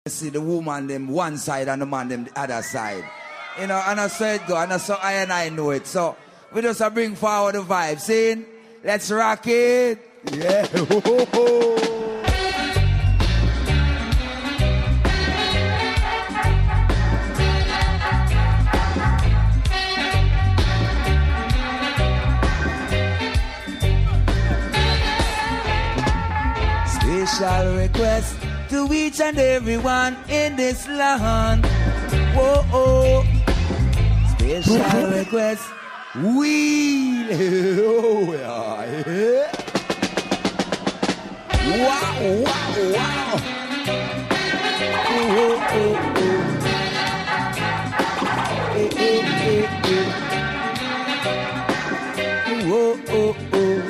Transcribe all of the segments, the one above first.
see the woman them one side and the man them the other side. You know, and I saw it go, and I saw I know it. So we just bring forward the vibe. See? Let's rock it. Yeah. Special request to each and everyone in this land. Whoa, oh. Special request. We. Oh, yeah. Wow, wow, wow. Oh, oh, oh, oh. Eh, eh, eh, eh. Oh, oh, oh.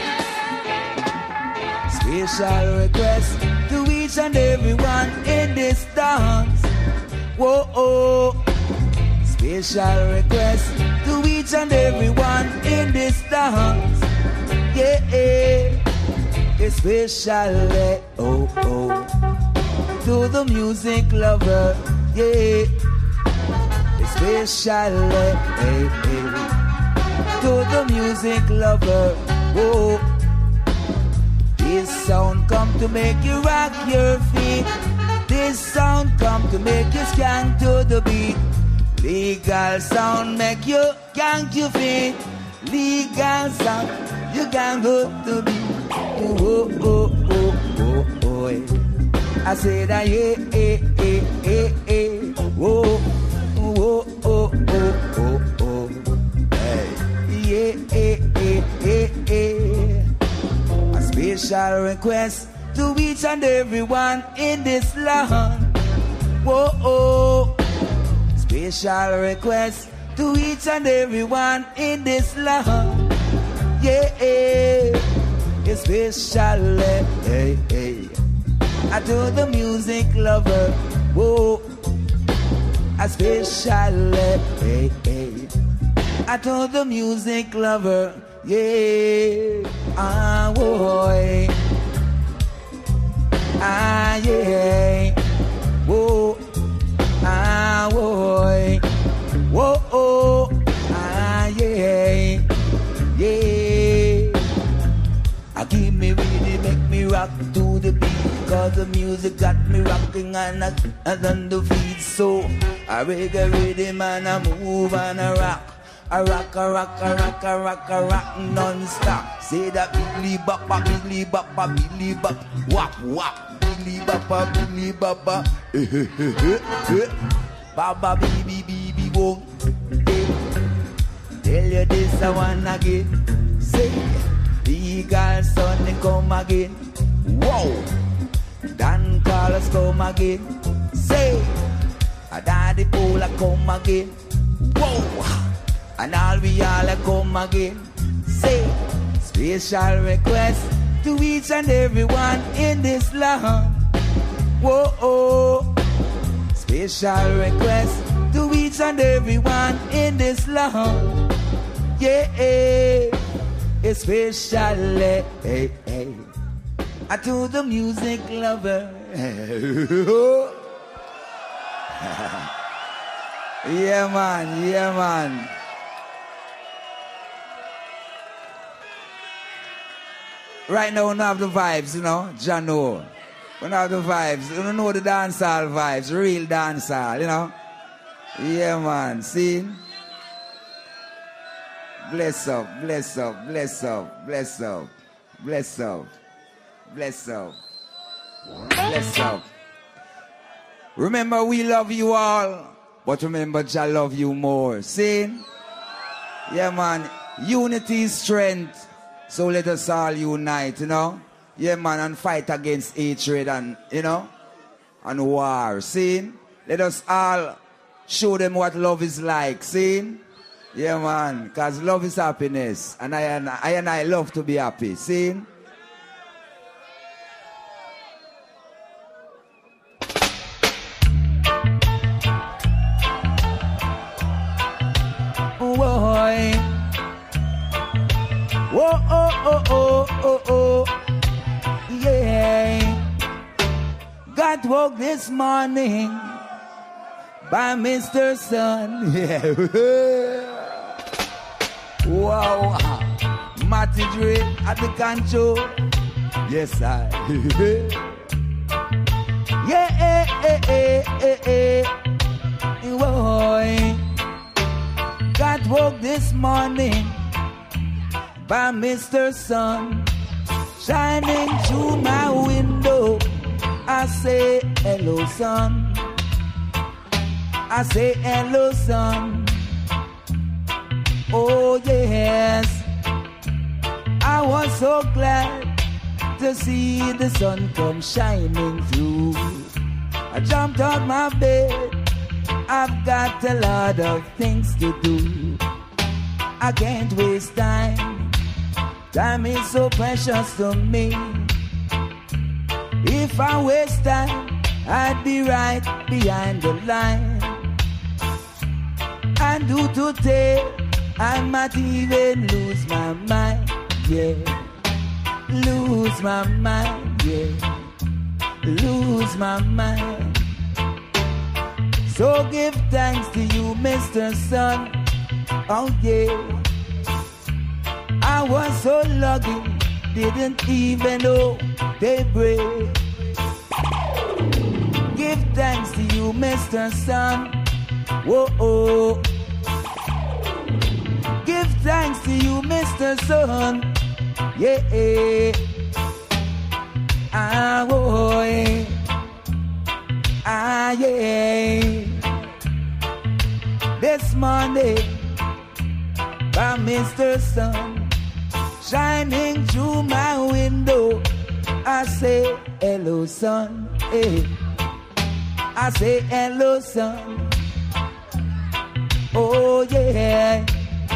Special request to each and everyone in this dance. Whoa, oh. Special request to each and everyone in this dance. Yeah, especially, oh, oh, to the music lover. Yeah, especially, hey, hey, to the music lover. Oh. This sound come to make you rock your feet. This sound come to make you skank to the beat. Legal sound make you gank your feet. Legal sound, you can go to the beat. Oh, oh, oh, oh, oh. I said, yeah, eh, eh, eh, eh. Oh, oh, oh, oh, oh, oh. Hey, yeah, eh, eh, eh, eh. Special request to each and everyone in this land. Whoa, oh. Special request to each and everyone in this land. Yeah, especially, hey, hey. To the music lover. Whoa, especially, hey, hey. To the music lover. Yeah, ah, boy. Ah, yeah. Whoa, ah, boy. Whoa, oh, ah, yeah. Yeah. Give me really, make me rock to the beat. Cause the music got me rocking and on the feet. So I reggae rhythm and I move and I rock. I rock, I rock, I rock, I rock, I rock non-stop. Say that biggly boppa, biggly boppa, biggly bop, wap, wap, biggly boppa, biggly boppa, baba, baby, baby, whoa. Tell you this I want again. Say, legal son, they come again. Whoa, Dan Carlos come again. Say, a daddy Paula come again. Whoa. And all we all come again. Say, special request to each and everyone in this land. Whoa, oh. Special request to each and everyone in this land. Yeah, especially, hey, hey. To the music lover. Yeah, man, yeah, man. Right now, we don't have the vibes, you know, Jano. We don't have the vibes. We don't know the dancehall vibes, real dancehall, you know. Yeah, man, see? Bless up, bless up, bless up, bless up, bless up, bless up, bless up. Remember, we love you all, but remember, Jah love you more. See? Yeah, man, unity is strength. So let us all unite, you know? Yeah, man, and fight against hatred and, you know, and war. See? Let us all show them what love is like. See? Yeah, man, because love is happiness. And I love to be happy. See? Boy. Whoa, oh, oh, oh, oh, oh. Yeah. God got woke this morning by Mr. Sun. Yeah. Wow. Matty Dre at the control. Yes, I. Yeah, boy. Got woke this morning by Mr. Sun shining through my window. I say hello, sun. I say hello, sun. Oh yes, I was so glad to see the sun come shining through. I jumped out my bed. I've got a lot of things to do. I can't waste time. Time is so precious to me. If I waste time, I'd be right behind the line. And do today, I might even lose my mind, yeah. Lose my mind, yeah. Lose my mind. So give thanks to you, Mr. Sun. Oh yeah. I was so lucky, didn't even know daybreak. Give thanks to you, Mr. Sun. Whoa, oh. Give thanks to you, Mr. Sun. Yeah. Ah, boy. Ah, yeah. This morning, by Mr. Sun, shining through my window, I say hello, sun. Hey. I say hello, sun. Oh yeah.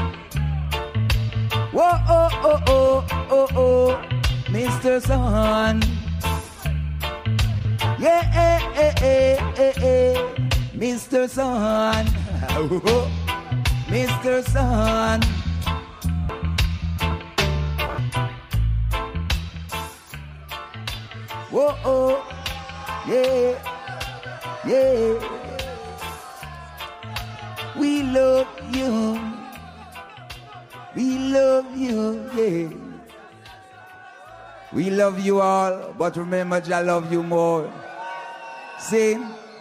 Whoa, oh, oh, oh, oh, oh, Mr. Sun. Yeah, Mr. Sun. Mr. Sun. Whoa, oh, yeah, yeah. We love you. We love you, yeah. We love you all, but remember, I love you more. See,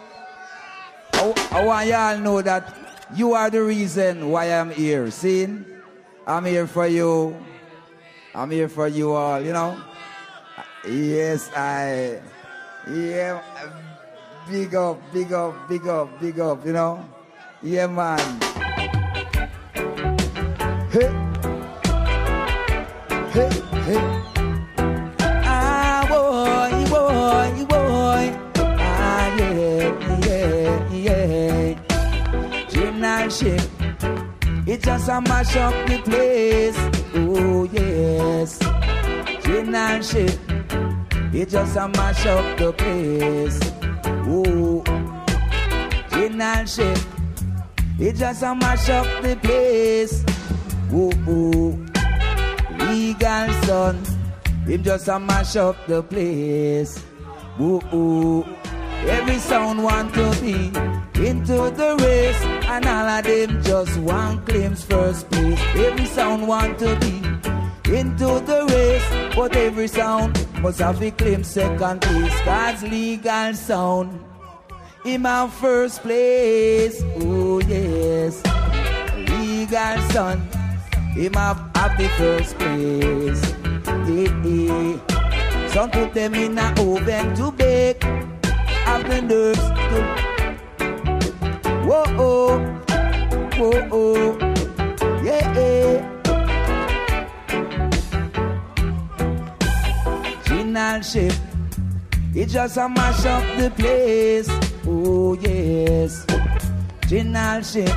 I want y'all know that you are the reason why I'm here. See, I'm here for you. I'm here for you all, you know. Yes, yeah, big up, big up, big up, big up, you know. Yeah, man. Hey, hey, hey. Ah, boy, boy, boy. Ah, yeah, yeah, yeah. Gymnal ship, it just a mash up the place. Oh, yes. Gymnal ship, it just a mash up the place. Oh, Gymnal ship, it just a mash up the place. Oh, oh, Legal Sun, him just a mash up the place. Oh, oh, every sound want to be into the race, and all of them just want claims first place. Every sound want to be into the race, but every sound must have a claim second place. Cause Legal Sound, him have first place. Oh yes, Legal Sun, him have the first place. Some put them in a oven to bake, have the nerves to. Whoa oh, whoa oh, yeah. Gymnal ship, it just a mash up the place. Oh yes, Gymnal ship.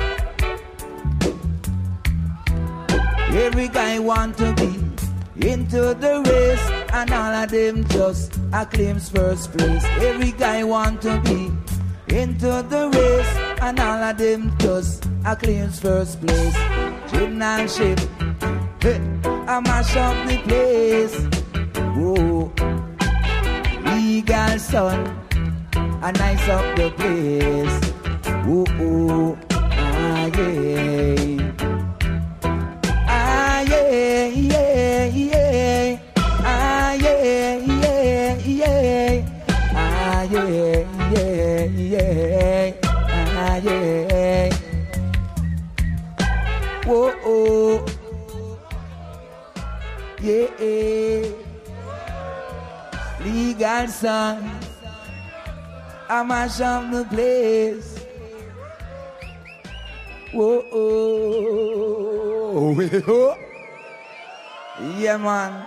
Every guy want to be into the race, and all of them just a claims first place. Every guy want to be into the race, and all of them just a claims first place. Gymnal ship, hey, I mash up the place. Oh, Legal Sun, and nice up the place. Ooh, ooh, ah, yeah. Ah, yeah, yeah, yeah. Ah, yeah, yeah, yeah. Ah, yeah, yeah, yeah. Ah, yeah. Whoa, oh. Yeah. Legal son, I mash up the place. Whoa, oh. Yeah, man.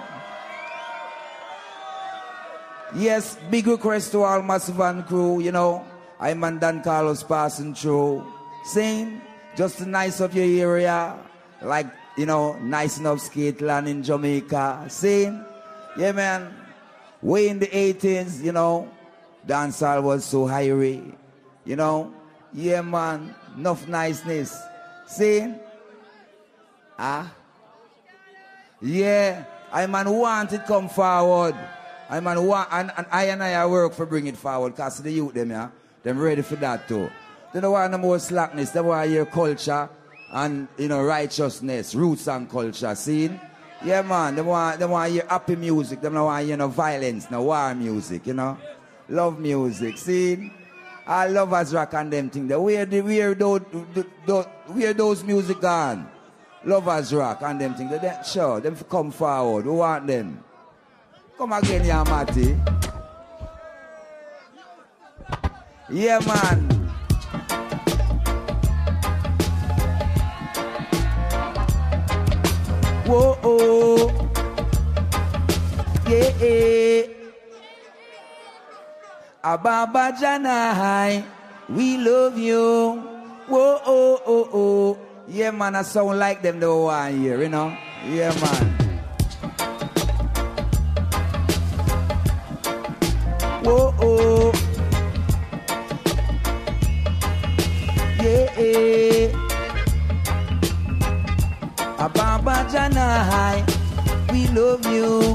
Yes, big request to all Massive and crew, you know. I'm and Dan Carlos passing through. Saying, just nice of your area. Like, you know, nice enough Skateland in Jamaica. Saying, yeah, man. Way in the 80s, you know, dancehall was so high, you know. Yeah, man, enough niceness. See? Ah? Yeah, I man want it come forward. I man want, and I work for bring it forward, because the youth them, yeah, them ready for that too. They don't want no more slackness, they want your culture and, you know, righteousness, roots and culture, see? Yeah, man, they want hear happy music. They don't want hear no violence, no war music, you know. Love music, see? I love as rock and them things. Where those music gone? Lovers rock and them things. They sure, them come forward. We want them. Come again, yeah, Matty. Yeah, man. Whoa, oh, yeah, Ababa Janai, we love you. Whoa, oh, oh, oh, yeah, man, I sound like them the one here, you know. Yeah, man. Whoa, oh, yeah. Ababa Janai, we love you.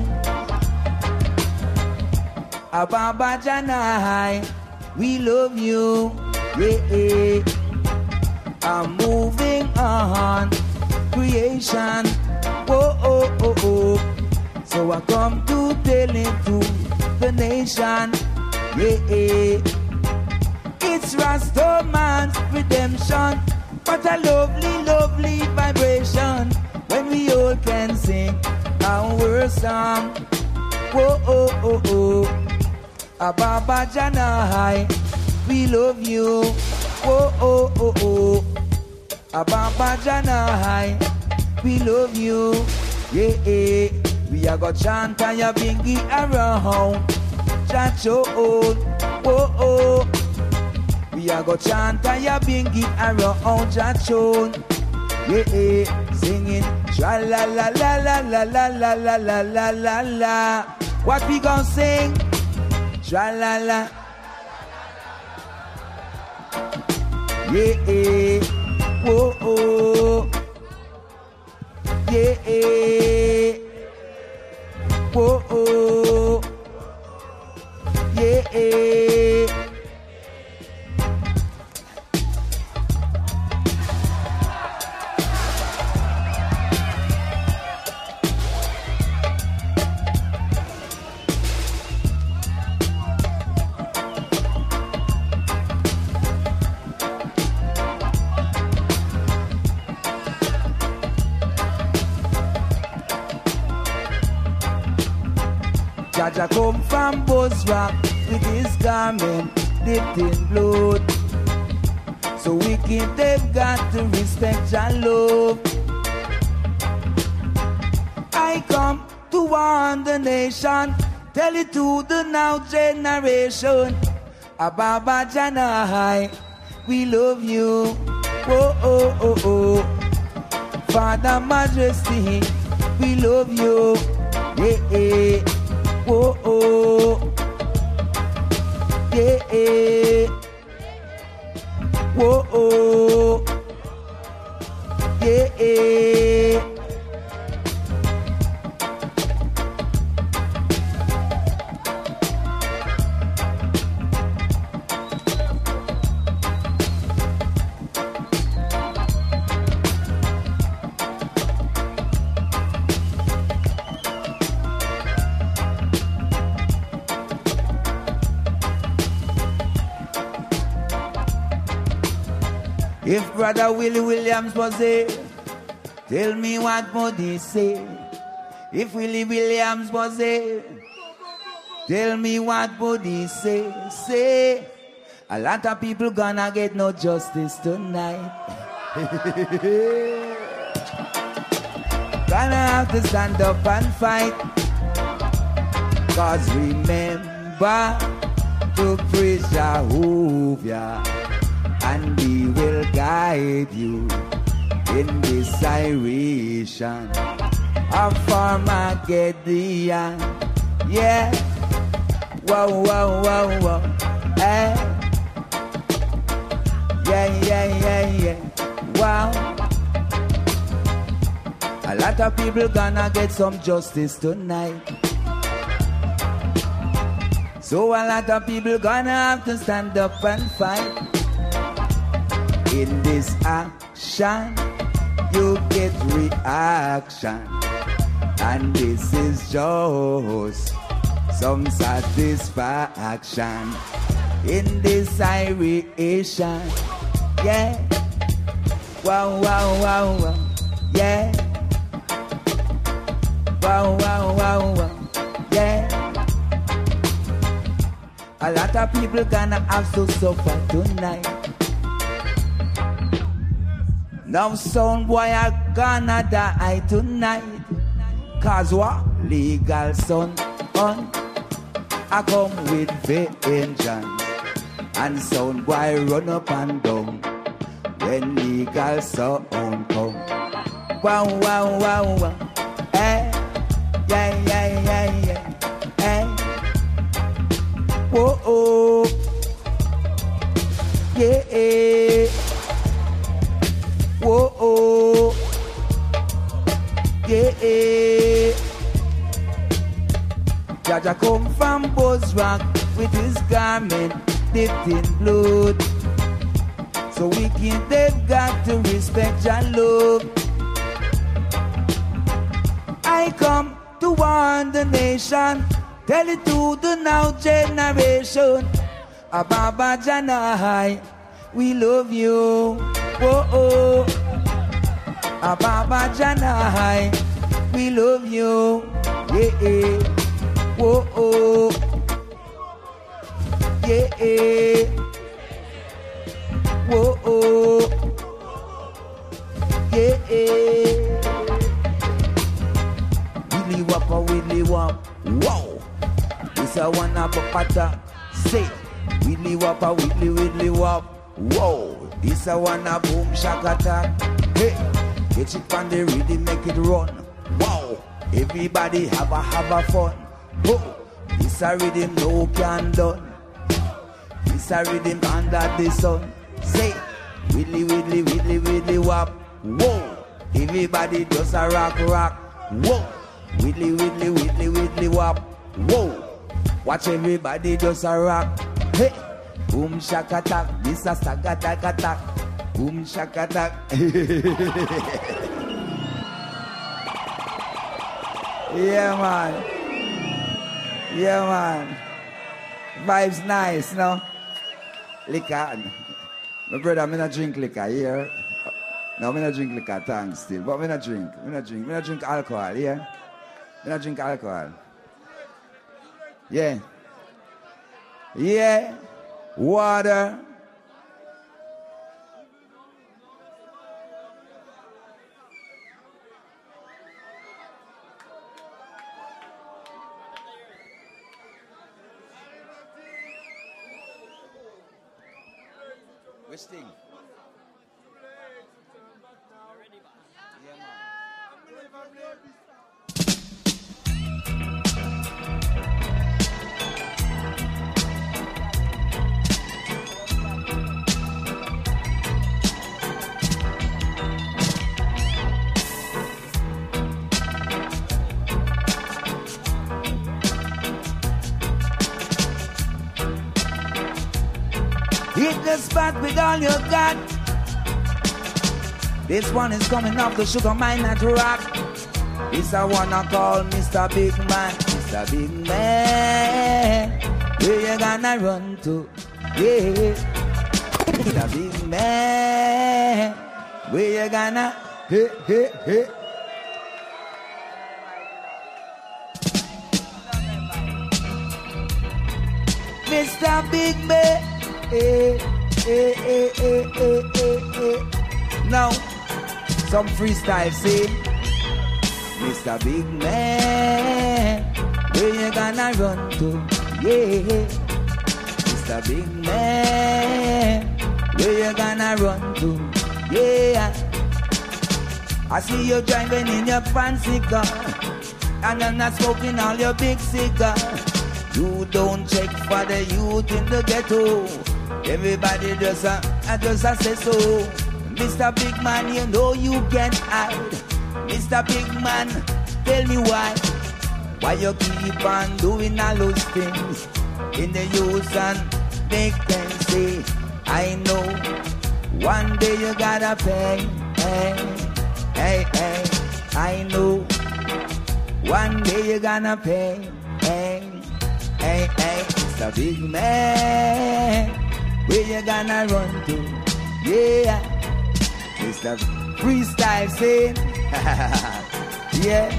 Ababa Janai, we love you. Yeah, I'm moving on, creation. Oh, oh, oh, oh. So I come to tell it to the nation. Yeah, it's Rastaman's redemption. What a lovely, lovely vibration when we all can sing our song. Whoa, oh, oh, oh. Ababa Janai, we love you. Whoa, oh, oh, oh. Ababa Janai, we love you. Yeah, we are gonna chant and ya bingy around. Chacho, oh, oh, oh. We are gonna chant and ya bingy around Jachon. Yeah, singing tra la la la la la la la la la la la la. What we gonna sing? Tra la la. Yeah, oh oh. Yeah, oh oh. Yeah. Jaja come from Buzzrock with his garment dipped in blood. So wicked they've got to respect and love. I come to warn the nation, tell it to the now generation. Ababa Janai, we love you. Oh, oh, oh, oh. Father Majesty, we love you. Yeah, oh, oh. Yeah, oh, oh. Yeah. If Brother Willie Williams was there, tell me what would he say? If Willie Williams was there, tell me what would he say? Say, a lot of people gonna get no justice tonight. Gonna have to stand up and fight. Cause remember to praise Jehovah, and he will guide you in this situation of Armageddon. Yeah. Whoa, whoa, whoa, whoa. Eh. Yeah, yeah, yeah, yeah. Wow. A lot of people gonna get some justice tonight. So a lot of people gonna have to stand up and fight. In this action, you get reaction. And this is just some satisfaction. In this situation, yeah. Wow, wow, wow, wow, yeah. Wow, wow, wow, wow, yeah. A lot of people gonna have to suffer tonight. Now some boy are gonna die tonight. Cause what? Legal son on I come with vengeance. And sound boy run up and down when legal sound come. Wow, wow, wow, wow. Eh, yeah, yeah, yeah, yeah. Eh. Whoa, oh. Yeah, eh. Whoa, oh. Yeah, eh. Jaja come from Buzzrock with his garment dipped in blood. So wicked they've got to respect your love. I come to warn the nation, tell it to the now generation. Ababa Janai, we love you. Oh oh. Ababa Janai, we love you. Yeah, yeah. Oh oh. Yeah, yeah. Whoa, oh. Yeah, yeah. Willy wappa, willy wap. Wow. This a one up a pata. Say. Willy wappa, willy, willy wap. Whoa. This a one a boom shakata. Hey. Get it on the rhythm, make it run. Wow. Everybody have a fun. Oh. This a rhythm no can done. This a rhythm under the sun. Say, willy, willy, willy, willy, wap. Whoa. Everybody does a rock, rock. Whoa. Willy, willy, willy, willy, wap. Whoa. Watch everybody does a rock. Hey. Boom, shaka, tak. This a stagga, taka, tak. Boom, shaka, tak. Yeah, man. Yeah, man. Vibes nice, no? Liquor. My brother, I'm not drink liquor here. No, I'm not drink liquor, thanks still. But I'm not drink. I'm not drink alcohol, yeah? I'm not drink alcohol. Yeah. Yeah. Water. Which thing? Yeah, man. Hit the spot with all you got. This one is coming off the Sugar Mine at Rock. This I wanna call Mr. Big Man. Mr. Big Man, where you gonna run to? Yeah. Mr. Big Man, where you gonna? Hey, hey, hey. Mr. Big Man, hey, hey, hey, hey, hey, hey, hey. Now, some freestyle say, Mr. Big Man, where you gonna run to? Yeah, Mr. Big Man, where you gonna run to? Yeah, I see you driving in your fancy car, and I'm not smoking all your big cigar. You don't check for the youth in the ghetto. Everybody just say so. Mr. Big Man, you know you can't hide. Mr. Big Man, tell me why. Why you keep on doing all those things in the youth and make them say, I know one day you gotta pay. Hey, hey, hey. I know one day you gonna pay. Hey, hey, hey. Mr. Big Man, where you gonna run to? Yeah, Mr. Freestyle saying, yeah.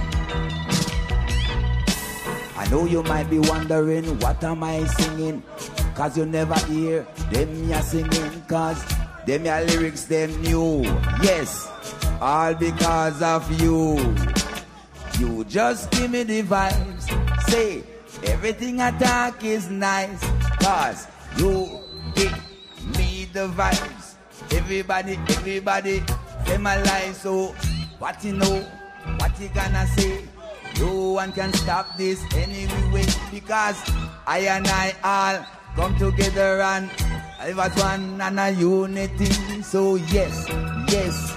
I know you might be wondering, what am I singing? Cause you never hear them ya singing. Cause them ya lyrics, them new. Yes, all because of you. You just give me the vibes. Say, everything I talk is nice. Cause you give me the vibes. Everybody, say my life. So, what you know, what you gonna say? No one can stop this anyway, because I and I all come together and live as one and a unity. So yes, yes,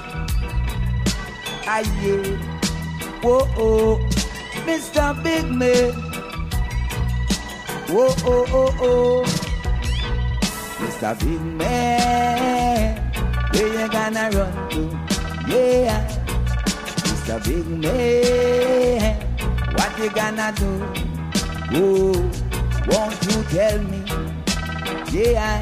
I yeah. Whoa, oh, Mr. Big Man. Whoa, oh, oh, oh, Mr. Big Man, where you gonna run to? Yeah, Mr. Big Man, what you gonna do? Oh, won't you tell me? Yeah,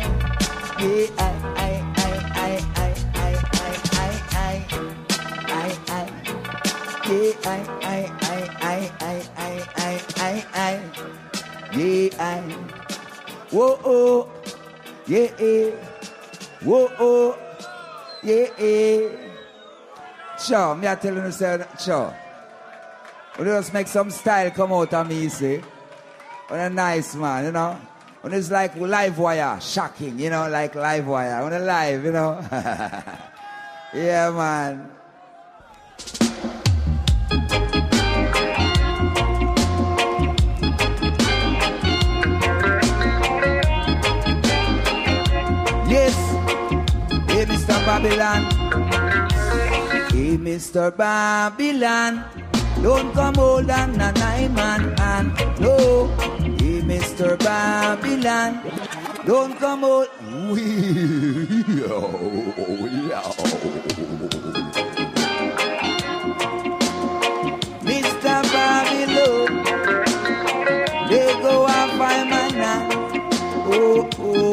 whoa, oh, yeah, whoa, oh, yeah. Sure, me I tell you, sure. We just make some style come out of me, see. When a nice man, you know. When it's like live wire, shocking, you know, like live wire. When a live, you know. Yeah, man. Yes, hey, Mr. Babylon. Hey, Mr. Babylon. Don't come old and a man and no. Hey, Mr. Babylon. Don't come old. Mr. Babylon. They go and find my man. Oh, oh.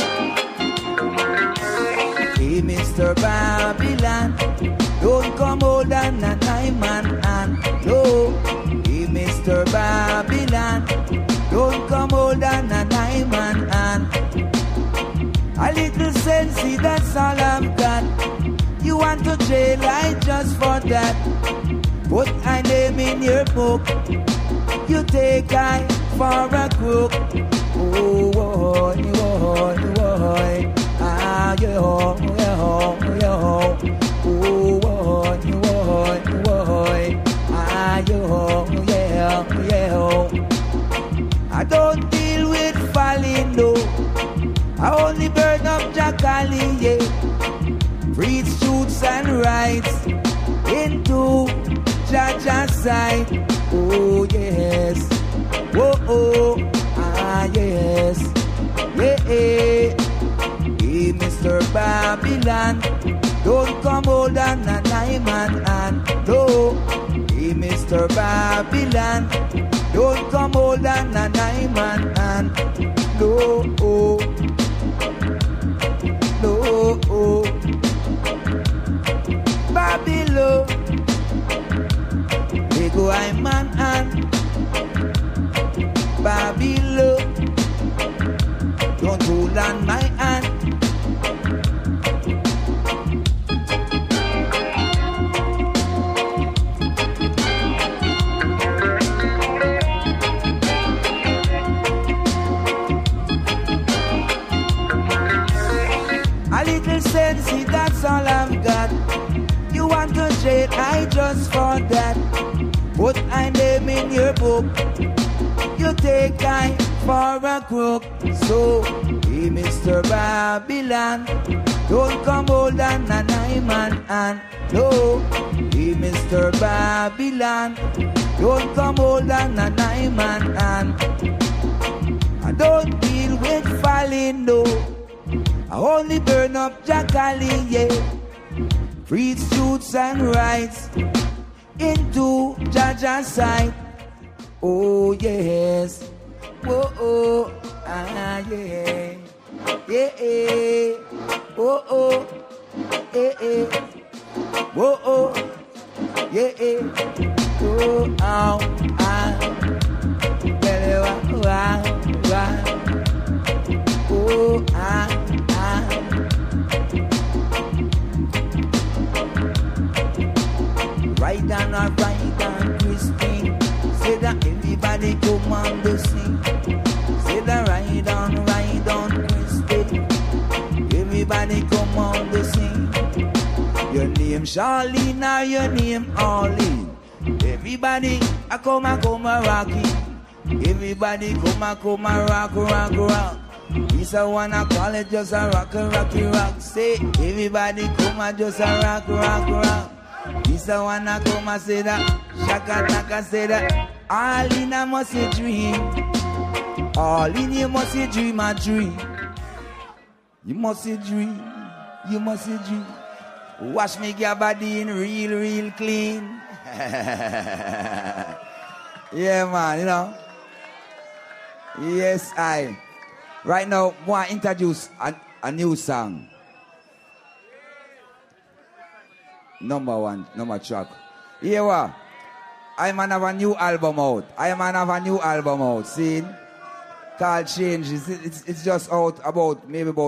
Hey, Mr. Babylon. Don't come old and a man and no. Hey, Mr. Babylon. Don't come old and a man and a little sensey, that's all I've got. You want to jail, I just for that. Put my name in your book. You take I for a crook. Oh, boy, boy, boy. Ah, yo, yo, yo. Oh, boy, boy, boy. Ah, yo, yeah, yeah. I don't deal with falling, no. I only burn up Jacali, yeah. Preach truths and rights into Jaja's side. Oh, yes. Whoa, oh, ah, yes. Yeah, hey, Mr. Babylon. Don't come old and a man and no. Hey, Mr. Babylon. Don't come old and a man and no. No, little sense, see, that's all I've got. You want to trade, I just for that. Put my name in your book. You take I for a crook. So, hey, Mr. Babylon, don't come hold on a diamond and no. Hey, Mr. Babylon, don't come hold on a diamond and I don't deal with falling, no. I only burn up Jacqueline, yeah. Preach truths and rights into Jaja's sight. Oh, yes. Oh, oh, ah, yeah. Yeah, yeah. Oh, oh, eh, eh. Oh, oh, yeah, yeah. Oh, oh, ah. Oh, ah, ah. Right down, Christine. Say that everybody come on the scene. Say that ride on, Christine. Everybody come on the scene. Your name Charlene or your name Arlene. Everybody I come Rocky. Everybody come rock. This I wanna call it just a rock. Say everybody come just a rock. This I wanna come say that. Shaka say that. All in a must a dream. All in you must a dream a dream. You must a dream. You must a dream. Wash me your body in real clean. Yeah, man, you know. Yes, I. Right now, I want to introduce a new song. Number track. Here what? I man have a new album out. See? Called Change. It's just out about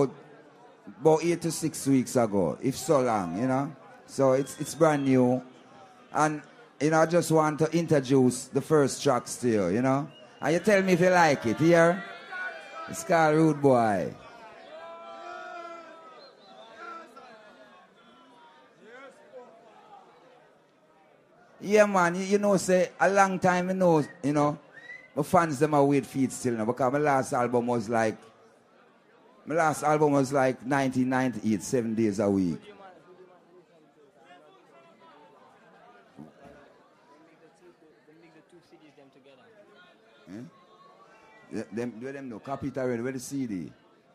8 to 6 weeks ago, if so long, you know. So it's brand new. And, you know, I just want to introduce the first track still, you know. And you tell me if you like it, here. It's called Rude Boy. Yeah, man, you know, say, a long time, you know, my fans, them are wait feet still now, because my last album was like 1998, 7 days a week. Them no copy it already. Where the CD?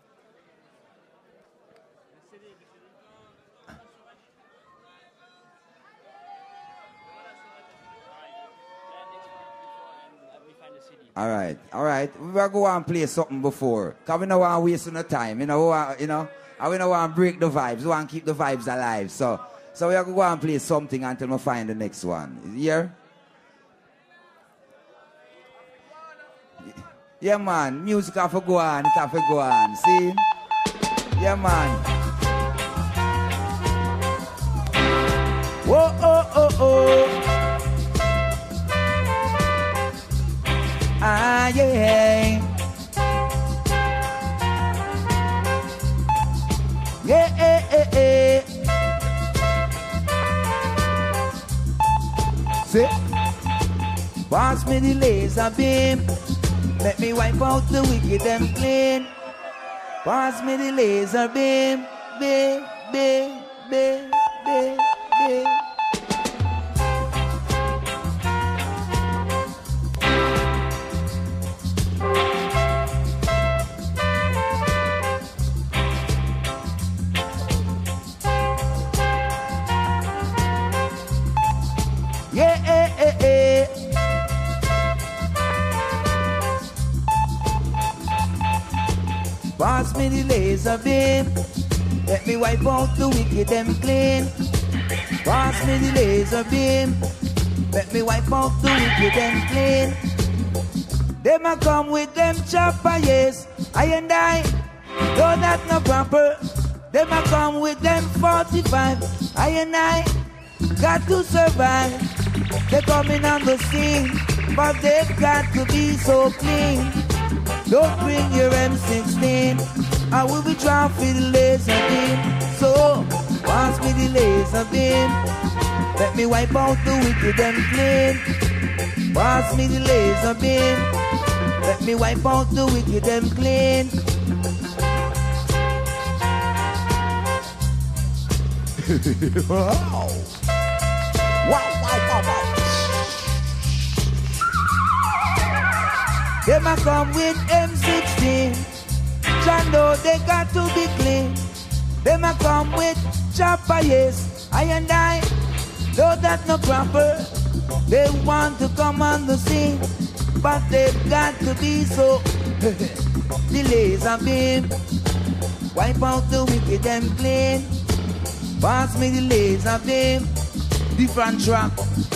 All right. We will go and play something before. Because we don't want to waste no time. And we don't want to break the vibes. We want to keep the vibes alive. So we will go and play something until we find the next one. Is it here? Yeah, man. Music have to go on. It have to go on. See? Yeah, man. Whoa, oh. Ah, yeah. Yeah. See? Pass me the laser beam. Let me wipe out the wicked and clean. Pass me the laser beam. Beam. Pass me the laser beam. Let me wipe out the wicked and clean. Pass me the laser beam. Let me wipe out the wicked and clean. Them a come with them chopper, yes. I and I, though that no proper. Them a come with them 45. I and I got to survive. They coming on the scene, but they've got to be so clean. Don't bring your M16. I will be trying for the laser beam. beam. Let me wipe out the wicked and clean. Pass me the laser beam. Let me wipe out the wicked and clean. Wow. Wow, wow, wow, wow. Them a come with M16. John know they got to be clean. Them a come with chopper, yes. I and I know that no proper. They want to come on the scene, but they've got to be so. The laser beam, wipe out the wicked and clean. Pass me the laser beam, different track.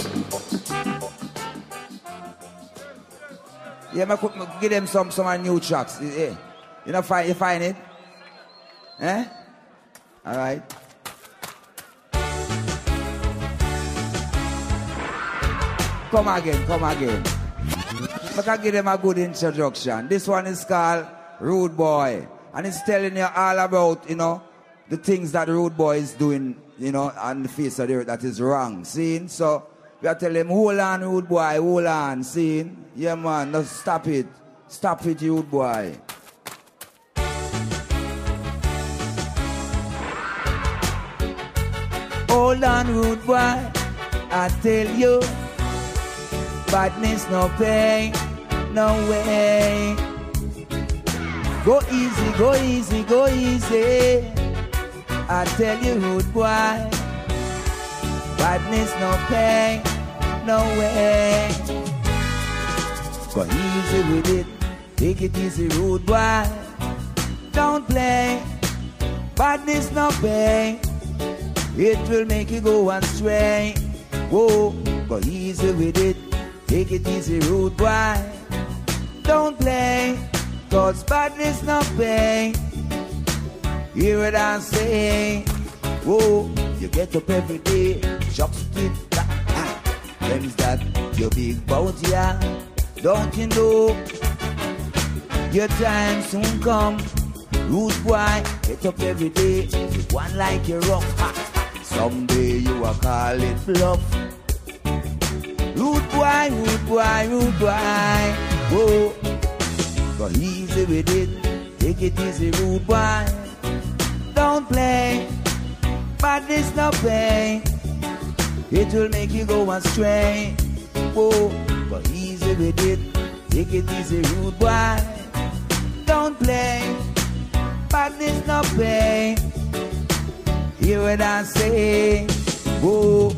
Yeah, I could give them some new tracks. Yeah. You know, you find it? Eh? All right. Come again. But I give them a good introduction. This one is called Rude Boy. And it's telling you all about, you know, the things that Rude Boy is doing, you know, on the face of the earth that is wrong. See? So, we are telling him, hold on, Rude Boy, hold on. See? Yeah, man, no, stop it. Stop it, Rude Boy. Hold on, Rude Boy, I tell you. Badness no pain, no way. Go easy, go easy, go easy. I tell you, Rude Boy. Badness no pain, no way. Go easy with it, take it easy, Rude Boy. Don't play. Badness no pain. It will make you go astray. Whoa, go easy with it. Take it easy, Rude Boy. Don't play, cause badness no pain. Hear what I say. Whoa, you get up every day, shops it, them's that your big bout, yeah. Don't you know your time soon come? Rude Boy, get up every day, one like you rock. Someday you will call it bluff. Rude Boy, Rude Boy, Rude Boy. Whoa, go easy with it. Take it easy, Rude Boy. Don't play. Badness no pain. It will make you go astray. Whoa, go easy with it. Take it easy, Rude Boy. Don't play. Badness no pain. Hear what I say. Whoa.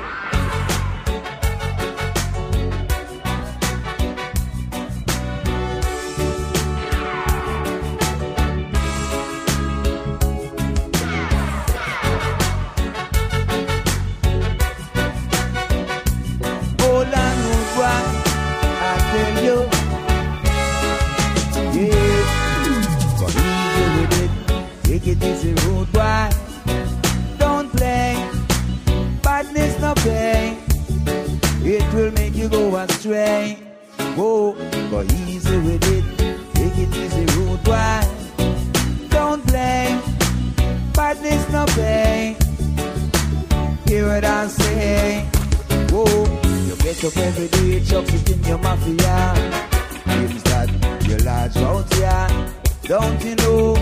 Take it easy, Rude Boy. Don't play. Badness no pain. It will make you go astray. Whoa, go easy with it. Take it easy, Rude Boy. Don't play. Badness no pain. Hear what I say. Whoa, you get up every day, chucks it in your mafia. Seems that you're large out here. Don't you know?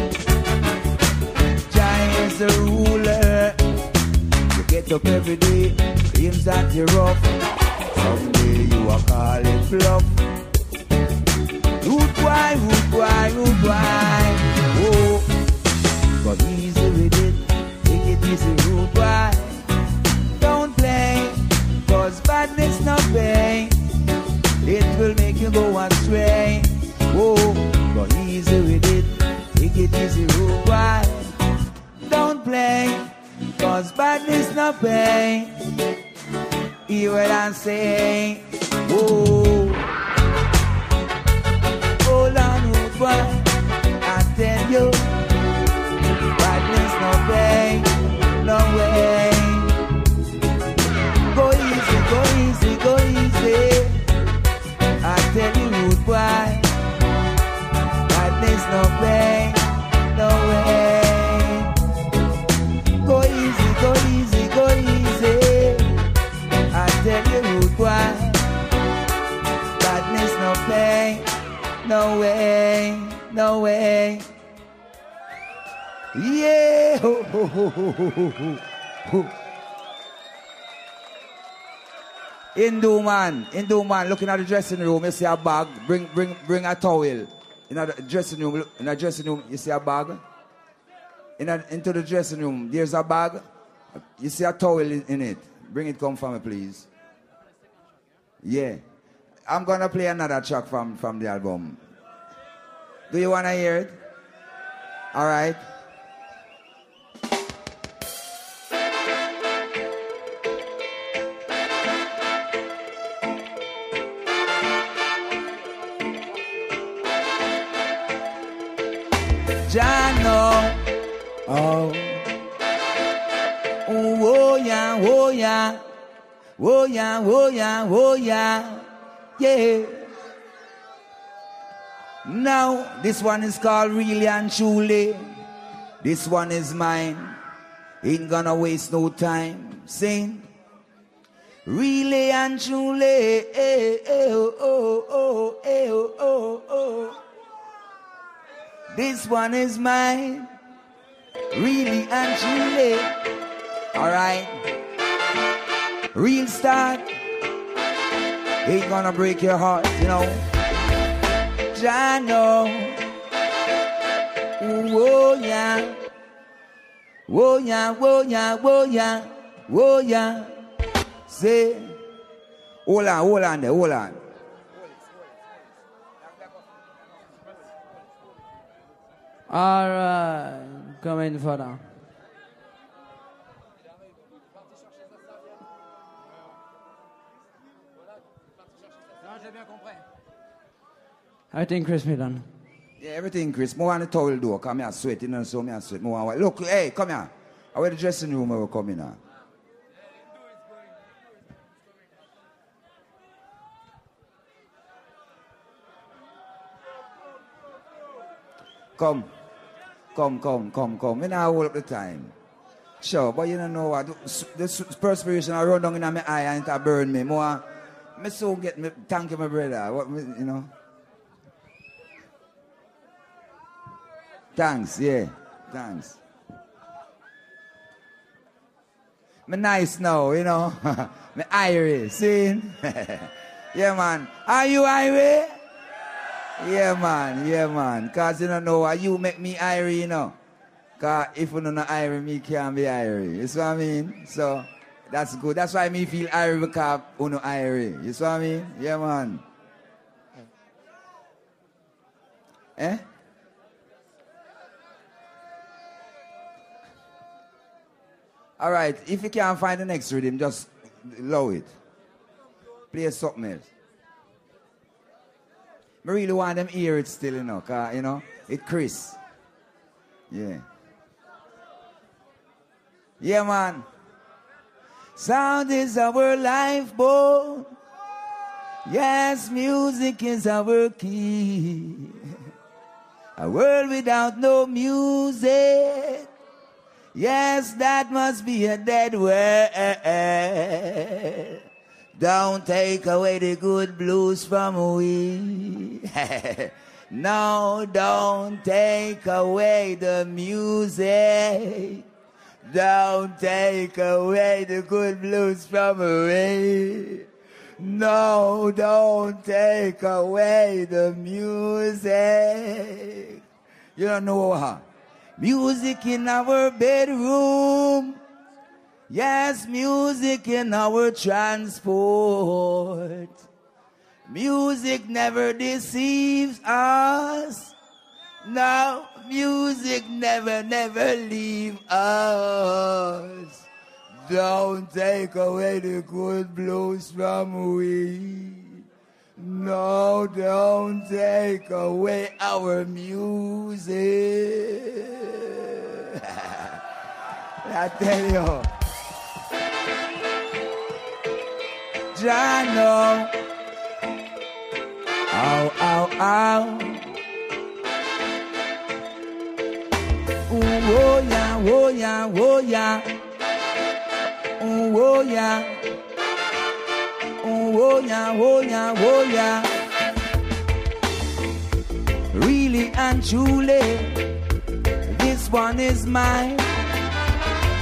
Is the ruler. You get up every day, claims that you're rough. Someday you will call it bluff. Rude Boy, Rude Boy, Rude Boy. Oh, go easy with it. Take it easy, Rude Boy. Don't play, cause badness no pain. It will make you go astray. Oh, go easy with it. Take it easy, Rude Boy. Don't play, cause badness no pain. Hear what I'm saying. Whoa. Hold on, Rude Boy, I tell you. Badness no pain, no way. Go easy, go easy, go easy. I tell you, Rude Boy. Badness no pain, no way. Go easy, go easy, go easy. Hindu man, looking at the dressing room, you see a bag, bring a towel. In the dressing room, you see a bag. Into the dressing room, there's a bag. You see a towel in it. Bring it, come for me, please. Yeah. I'm gonna play another track from the album. Do you wanna hear it? All right. Jano, oh yeah, oh yeah, oh yeah, oh yeah, oh yeah, yeah. Now this one is called Really and Truly. This one is mine. Ain't gonna waste no time. Sing. Really and truly, eh, eh, oh, oh, oh, eh, oh, oh, oh. This one is mine, really and truly. Alright. Real start. Ain't gonna break your heart, you know. Jano. Oh yeah. Oh yeah, oh yeah, oh yeah, oh yeah. Say, hold on there, hold on. All right, come in further. Everything Chris me done. Yeah, everything Chris. More on the towel door. Come here, sweat. You know, so me sweat. More. Look, hey, come here. I wear the dressing room where we come in now. Come. We now hold up the time. Sure, but you don't know what. The perspiration I run down in my eye and it burn me. More, me so get me. Thank you, my brother. What, you know. Thanks, yeah. Thanks. Me nice now, you know. Me Irish, see? Yeah, man. Are you Irish? Yeah, man. Because you don't know why you make me Irish, you know. Because if you don't know Irish, me can't be Irish. You see what I mean? So, that's good. That's why me feel Irish because you know Irish. You see what I mean? Yeah, man. Eh? All right, if you can't find the next rhythm, just lower it. Play something else. I really want them hear it still, you know, cause, you know, it crisp. Yeah. Yeah, man. Sound is our lifeboat. Yes, music is our key. A world without no music. Yes, that must be a dead world. Don't take away the good blues from we. No, don't take away the music. Don't take away the good blues from we. No, don't take away the music. You don't know how. Music in our bedroom. Yes, music in our transport. Music never deceives us. No, music never leave us. Don't take away the good blues from we. No, don't take away our music. I tell you. Jano. Ow, ow, ow. Ooh, oh yeah, oh yeah, oh yeah. Ooh, oh yeah. Ooh, oh yeah, oh yeah, oh yeah. Really and truly, this one is mine.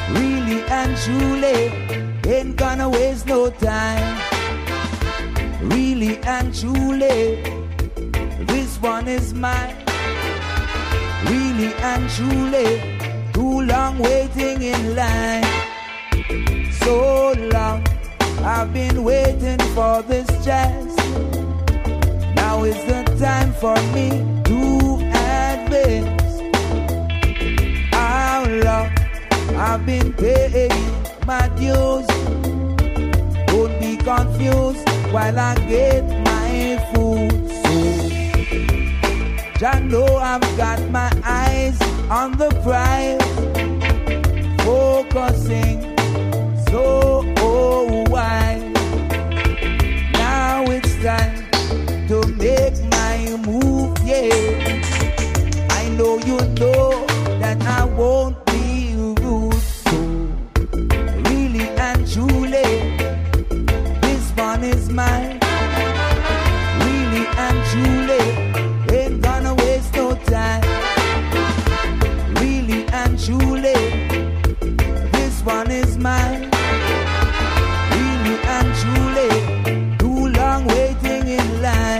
really and truly, ain't gonna waste no time. Really and truly, this one is mine. Really and truly, too long waiting in line. So long I've been waiting for this chance. Now is the time for me to advance. How long I've been paying my dues. Don't be confused while I get my food. So I know I've got my eyes on the prize, focusing so wide. Now it's time to make my move, yeah. I know you know that I won't be rude. So really and truly, this one is mine. Really and truly, ain't gonna waste no time. Really and truly, this one is mine. Really and truly, too long waiting in line.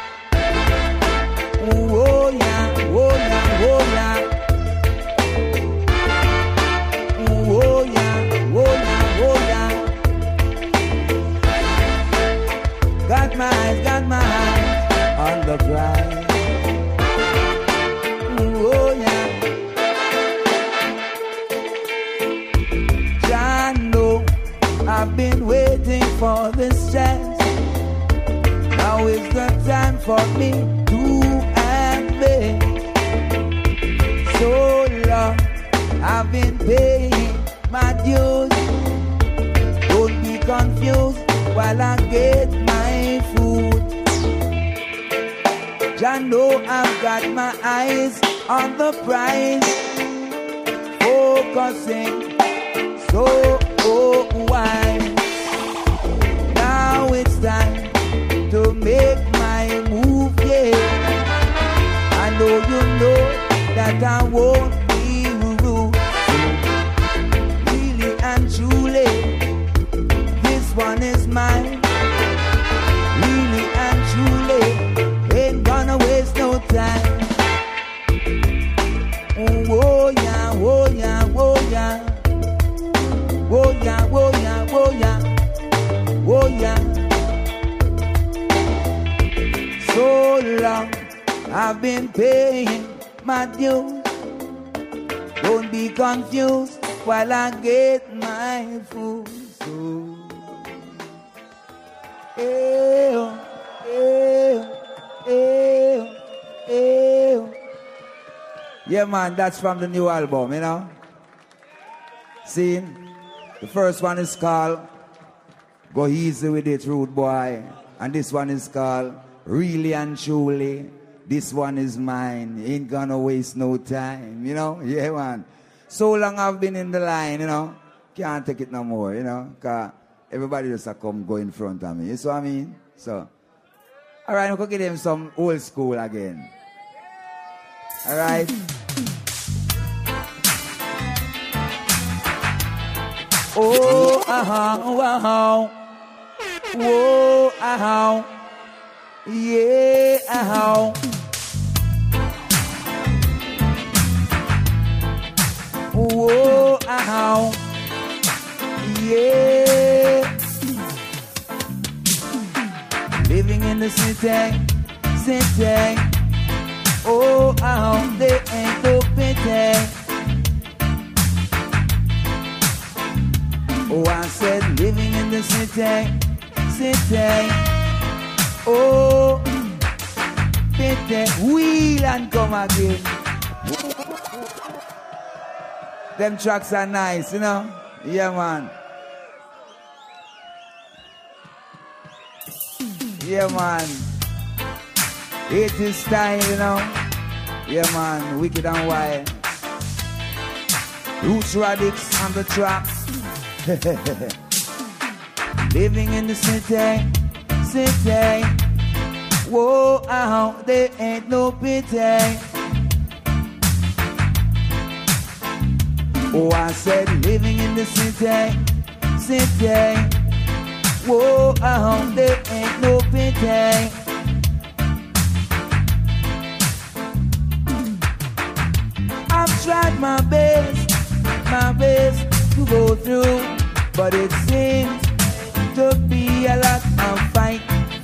Oh yeah, oh yeah, oh yeah. Oh yeah, oh yeah, oh yeah. Got my eyes on the prize. Oh yeah. I know I've been waiting for this chance. Now is the time for me to advance. So long I've been paying my dues. Don't be confused while I get my food. I know I've got my eyes on the prize, focusing so wide. Now it's time to make my move, yeah. I know you know that I won't be rude. Really and truly, this one is mine. Really and truly, ain't gonna waste no time. Oh yeah, oh yeah, oh yeah. Oh yeah, oh yeah, oh yeah, oh yeah. So long I've been paying my dues. Don't be confused while I get my food. So, ew, ew, ew, ew. Yeah man, that's from the new album, you know. See? The first one is called Go Easy With It, Rude Boy. And this one is called Really and Truly. This one is mine. Ain't gonna waste no time, you know? Yeah, man. So long I've been in the line, you know? Can't take it no more, you know? Because everybody just come go in front of me. You see what I mean? So, all right, we could give them some old school again. All right? Oh, wow, whoa, yeah, whoa, yeah. Living in the city, oh, there ain't no pity. Oh, I said living in the city, oh, pity, wheel and come again. Them tracks are nice, you know? Yeah, man. Yeah, man. 80s style, you know? Yeah, man. Wicked and wild. Roots Radix on the tracks. Living in the city. Whoa, there ain't no pity. Oh, I said living in the city, city. Whoa, there ain't no pity. I've tried my best to go through, but it seems to be a lot of fight.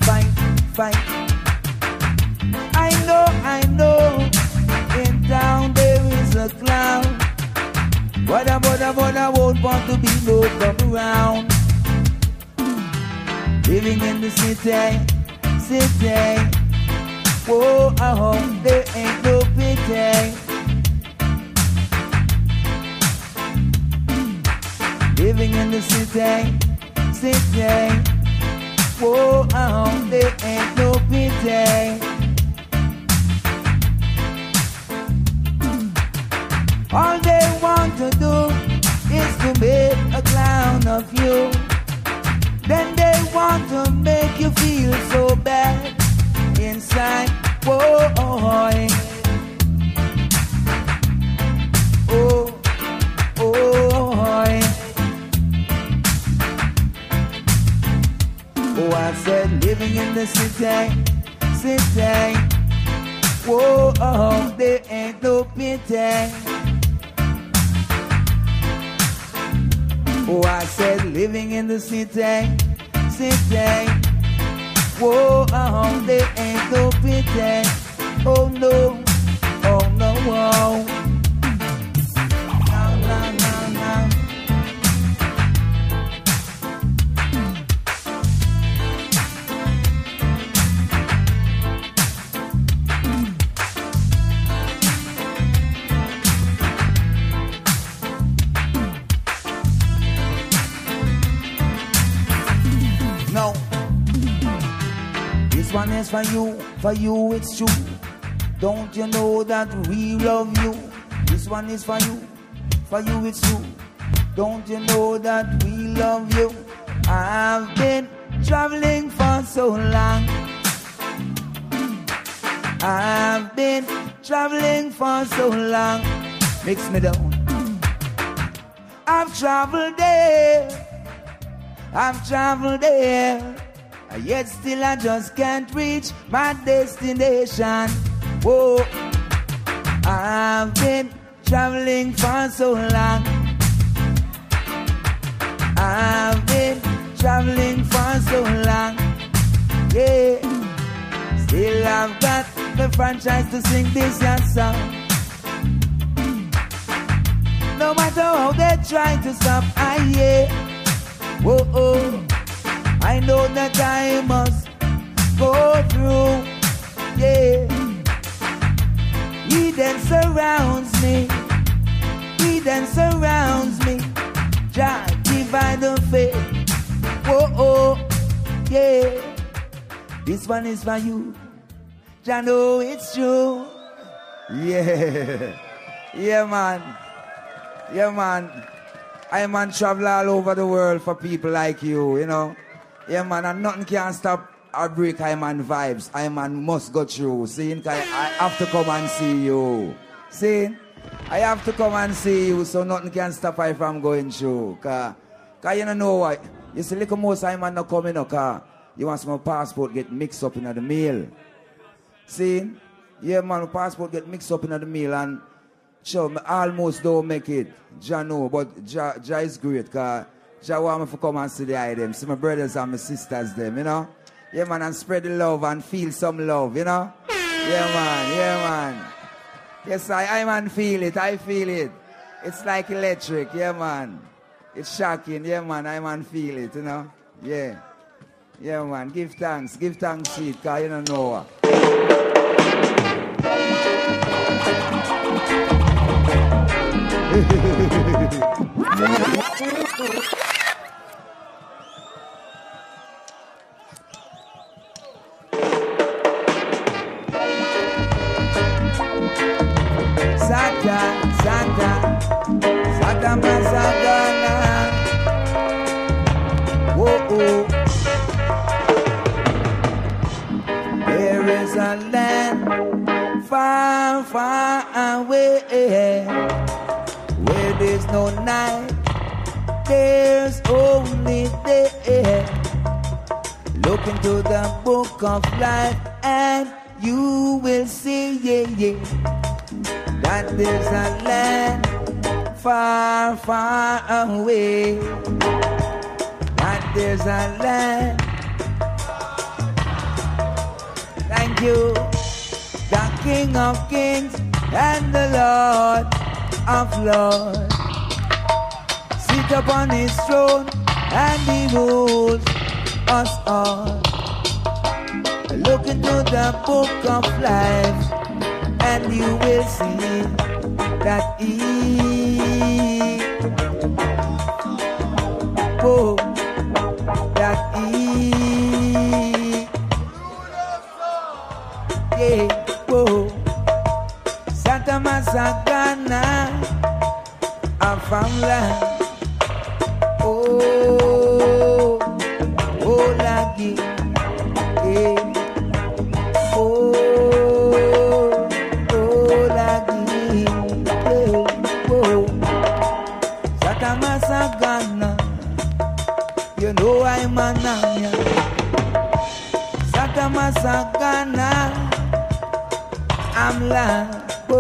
I know, in town there is a clown, but I won't want to be no come around. Living in the city, whoa, there ain't no pity. Living in the city, whoa, there ain't no pity. All they want to do is to make a clown of you. Then they want to make you feel so bad inside. Whoa, oh, I said living in the city, whoa, there ain't no pity. Oh, I said living in the city, whoa, there ain't no pity. Oh no, oh no, oh. This one is for you it's true. Don't you know that we love you? This one is for you it's true. Don't you know that we love you? I've been traveling for so long. I've been traveling for so long. Mix me down. I've traveled there, yet still I just can't reach my destination. Whoa, I've been traveling for so long. I've been traveling for so long. Yeah, still I've got the franchise to sing this young song. No matter how they try to stop, whoa, I know that I must go through, yeah. He then surrounds me, Jah divide the faith, whoa, yeah. This one is for you, Jah know it's true, yeah, yeah man. Yeah, man. I man travel all over the world for people like you, you know. Yeah, man, and nothing can stop or break I man vibes. I man must go through. See, I have to come and see you. See, I have to come and see you, so nothing can stop I from going through. Cause you don't know what. You see, little most I man not coming up, cause you want my passport get mixed up in the mail. See, yeah, man, my passport get mixed up in the mail and sure, I almost don't make it. Jah know, but Jah is great, because Jah want me to come and see the items, see my brothers and my sisters them, you know? Yeah, man, and spread the love and feel some love, you know? Yeah, man. Yes, I man feel it, I feel it. It's like electric, yeah, man. It's shocking, yeah, man, I man feel it, you know? Yeah. Yeah, man, give thanks to it, because you don't know. Sata Masagana. Whoa. There is a land far, far away where there's no night, there's only day. Look into the book of life and you will see, that there's a land far, far away. That there's a land. Thank you. The King of Kings and the Lord of Lords sit upon his throne and he rules us all. Look into the book of life and you will see that he Santa Masagana Afamla Lagi Lagi Santa Masagana, you know I'm a Nanya. Santa Masagana, I'm like,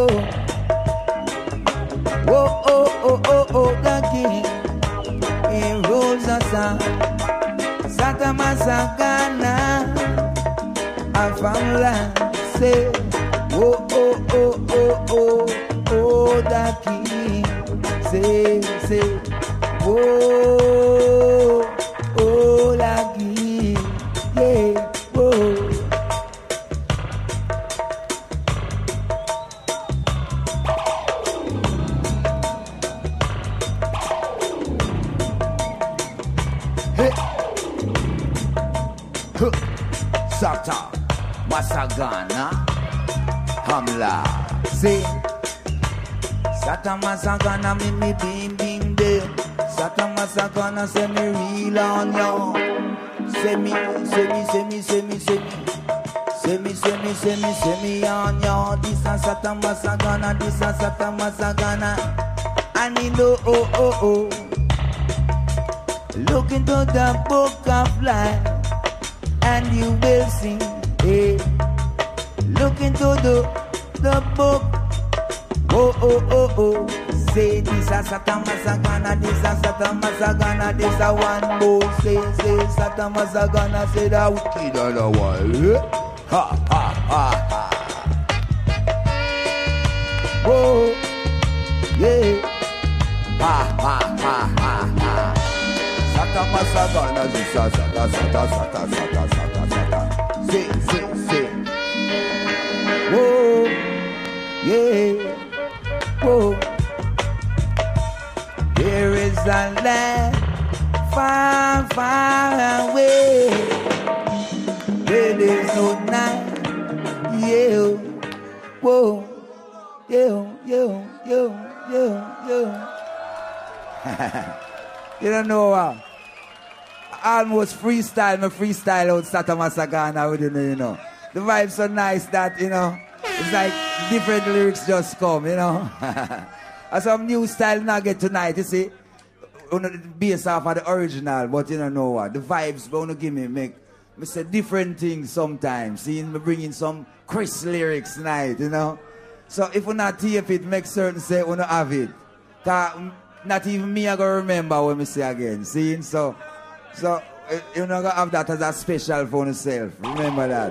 the king, he rules us out. Santa Masagana, I'm like, say, the king, say, lagi, Santa Masagana Hamla. See, Santa Masagana me bing bing bing. Santa Masagana say me real on yo. Say me on yo. This a Santa Masagana, this a Santa Masagana. And you know, look into the book of life and you will see, look into the book, say this a Santa Masagana, this a Santa Masagana, this a one more, say Santa Masagana, say that wicked other one, ha ha ha ha, oh, yeah, ha ha ha ha ha. Santa Masagana, Sata. Say. Whoa, yeah, whoa. There is a land far, far away. There is no night, yeah, whoa, yeah. You don't know what? Almost freestyle out Santa Masagana with you know. The vibe's so nice that, you know, it's like different lyrics just come, you know. And some new style now get tonight, you see. Based off of the original, but you don't know what. The vibes wanna give me say different things sometimes. See, me bringing some crisp lyrics tonight, you know. So if we not tape it, make certain say we don't have it. Not even me I gonna remember when we say again. See? So you're not gonna have that as a special for yourself. Remember that.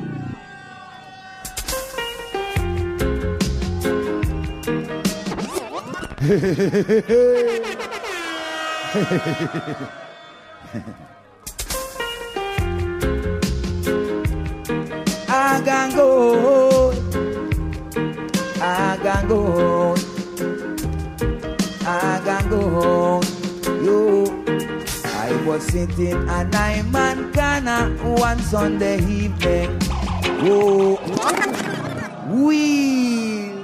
I can go home. I was sitting and Naiman Kana one Sunday evening. Oh, wheel.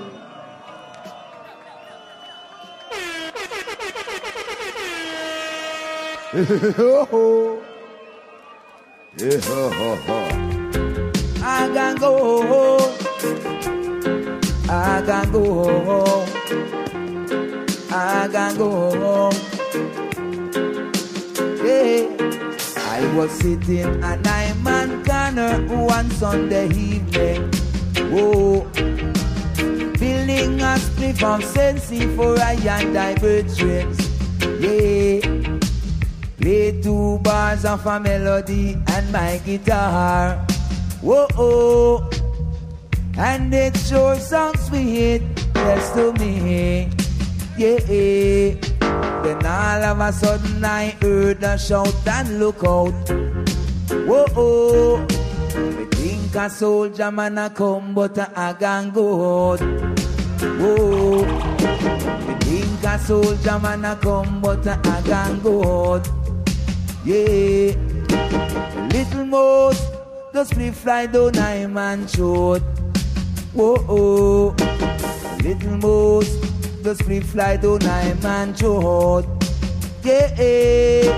I can go home. I can go home. Yeah. I was sitting at Nyman Corner one Sunday evening. Whoa. Building a spliff of Sensi for I and divergence. Yeah. Play 2 bars of a melody and my guitar. Whoa. And it sure sounds sweet, yes to me. Yeah. Then all of a sudden I heard a shout and look out. Whoa. Me think a soldier man a come but a gang go out. Whoa. Me think a soldier man a come but a gang go out. Yeah. Little mouse the split fly down I man short. Whoa. Little mouse the split fly down I man short. Yeah.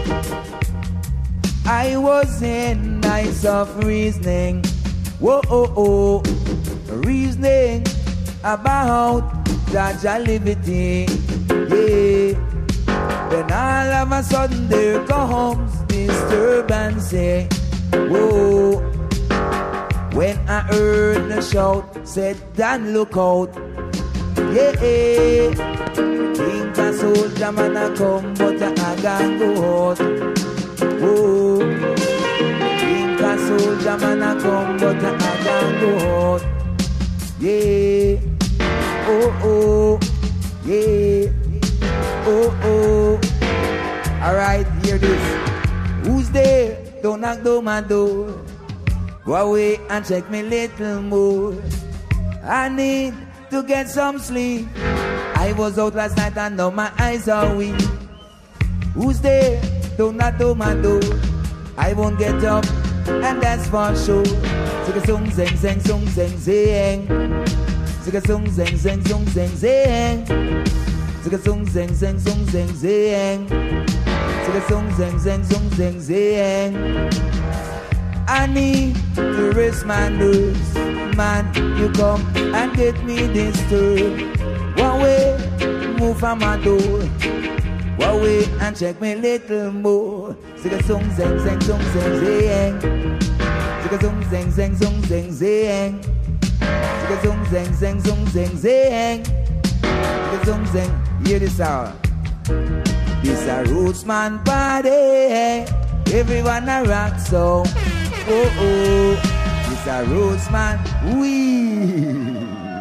I was in nights of reasoning. Whoa. Reasoning about Jaja liberty. Yeah. Then all of a sudden there comes disturbance. Whoa. When I heard the shout, said Dan look out. Yeah. Think a soldier man a come but a gang go out. Whoa. Think a soldier man a come but a gang go out. Yeah. Oh. Yeah. Oh. Alright, hear this. Who's there? Don't knock down my door. Go away and check me little more. I need to get some sleep. I was out last night and now my eyes are weak. Who's there? Don't knock down my door. I won't get up, and that's for sure. Sing a song, zeng, zeng, song, zeng, zeng. Sing a song, zeng, zeng, song, zeng, zeng. Sing a song, zeng, zeng, song, zeng, zeng. Sing a song, zeng, zeng, song, zeng, zeng. I need to rest my nerves. Man, you come and get me disturbed. One way, move from my door. One way and check me little more. Sing a song, zeng, zeng, song, zeng, zeng. Sing a song, zeng, zeng, song, zeng, zeng. Sing a song, zeng, zeng, song, zeng, zeng. Sing a song, zeng. Hear this out. This a roots man party. Everyone a rock so. Oh. This a roots man. Wee.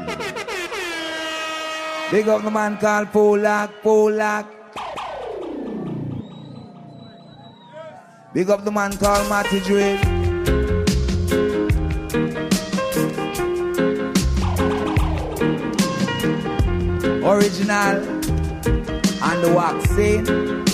Big up the man called Polak. Big up the man called Matty Drill. Original and the waxing.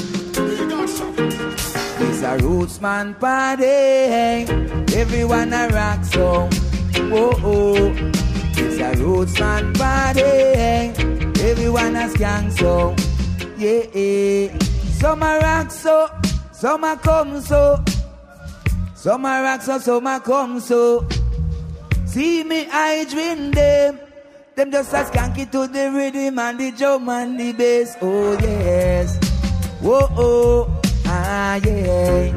It's a roots man party. Everyone a rock so. Oh. It's a roots man party. Everyone a skank so. Yeah. Some a rock so. Some a come so. Some a rock so. Some a come so. See me I dream them. Them just a skanky to the rhythm and the drum and the bass. Oh yes. Whoa. Ah yeah.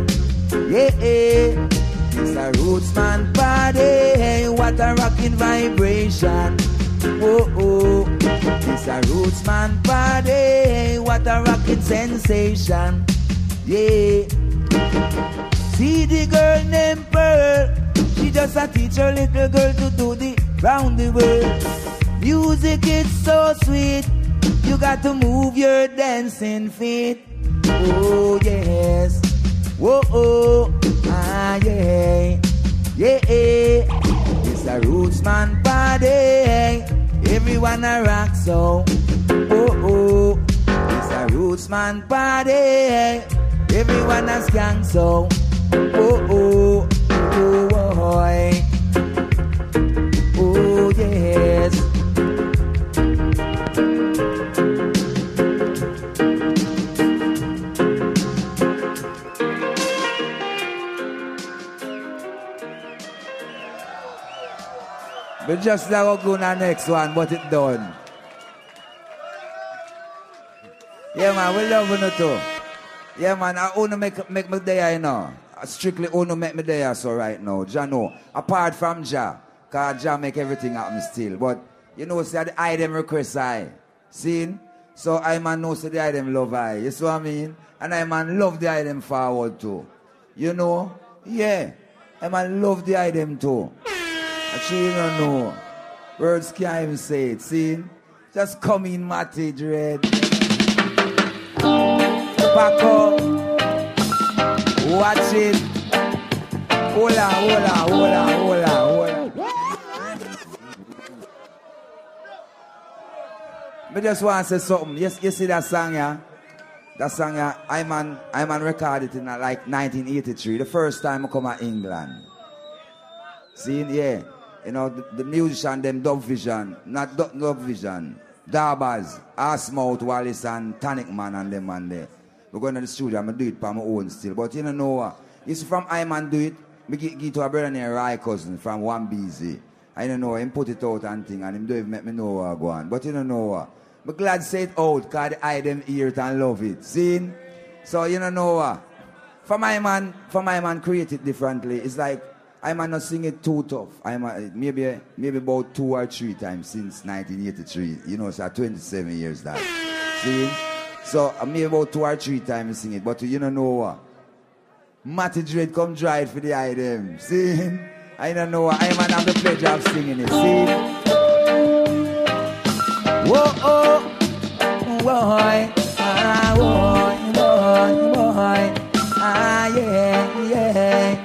It's a roots man party. What a rocking vibration. Whoa. It's a roots man party. What a rocking sensation. Yeah. See the girl named Pearl. She just a teach her little girl to do the round the world. Music is so sweet. You got to move your dancing feet. Oh yes. Whoa. Ah yeah. It's a roots man party. Everyone a rock so. Oh. It's a roots man party. Everyone a skank so. Oh. Oh yes. We just now go to the next one, but it done. Yeah, man, we love you too. Yeah, man, I only make me there, you know. I strictly only make me there, so right now. Jah know. Apart from Jah, because Jah make everything happen still. But, you know, see, the item request I. See? So I man know, see, the item love I. You see what I mean? And I man love the item forward too. You know? Yeah. I man love the item too. Actually, you don't know. Words can't even say it. See? Just come in, Matty Dread. Paco. Watch it. Hola, hola, hola, hola, hola. I just want to say something. You see that song, yeah? That song, yeah, I man recorded it in like 1983, the first time I come to England. See, yeah. You know, the musician, them Dub Vision, not Dub Vision, Darbas, Arsmouth, Wallace, and Tonic Man, and them man there. We're going to the studio, I do it by my own still. But you know what? You see, from I man do it, I give to a brother named Rai Cousin from 1BZ. I don't know, him put it out and thing, and him don't even make me know what go on. But you don't know what? I'm glad to say it out, because I them hear it and love it. See? So you don't know what? For my man create it differently. It's like, I might not sing it too tough. Maybe about 2 or 3 times since 1983. You know, so 27 years that. See? So maybe about 2 or 3 times sing it. But you don't know what? Matty Dread come dry it for the item. See? I don't know what. I might have the pleasure of singing it. See? Whoa, oh, boy. Ah, boy, boy, boy. Ah, yeah, yeah.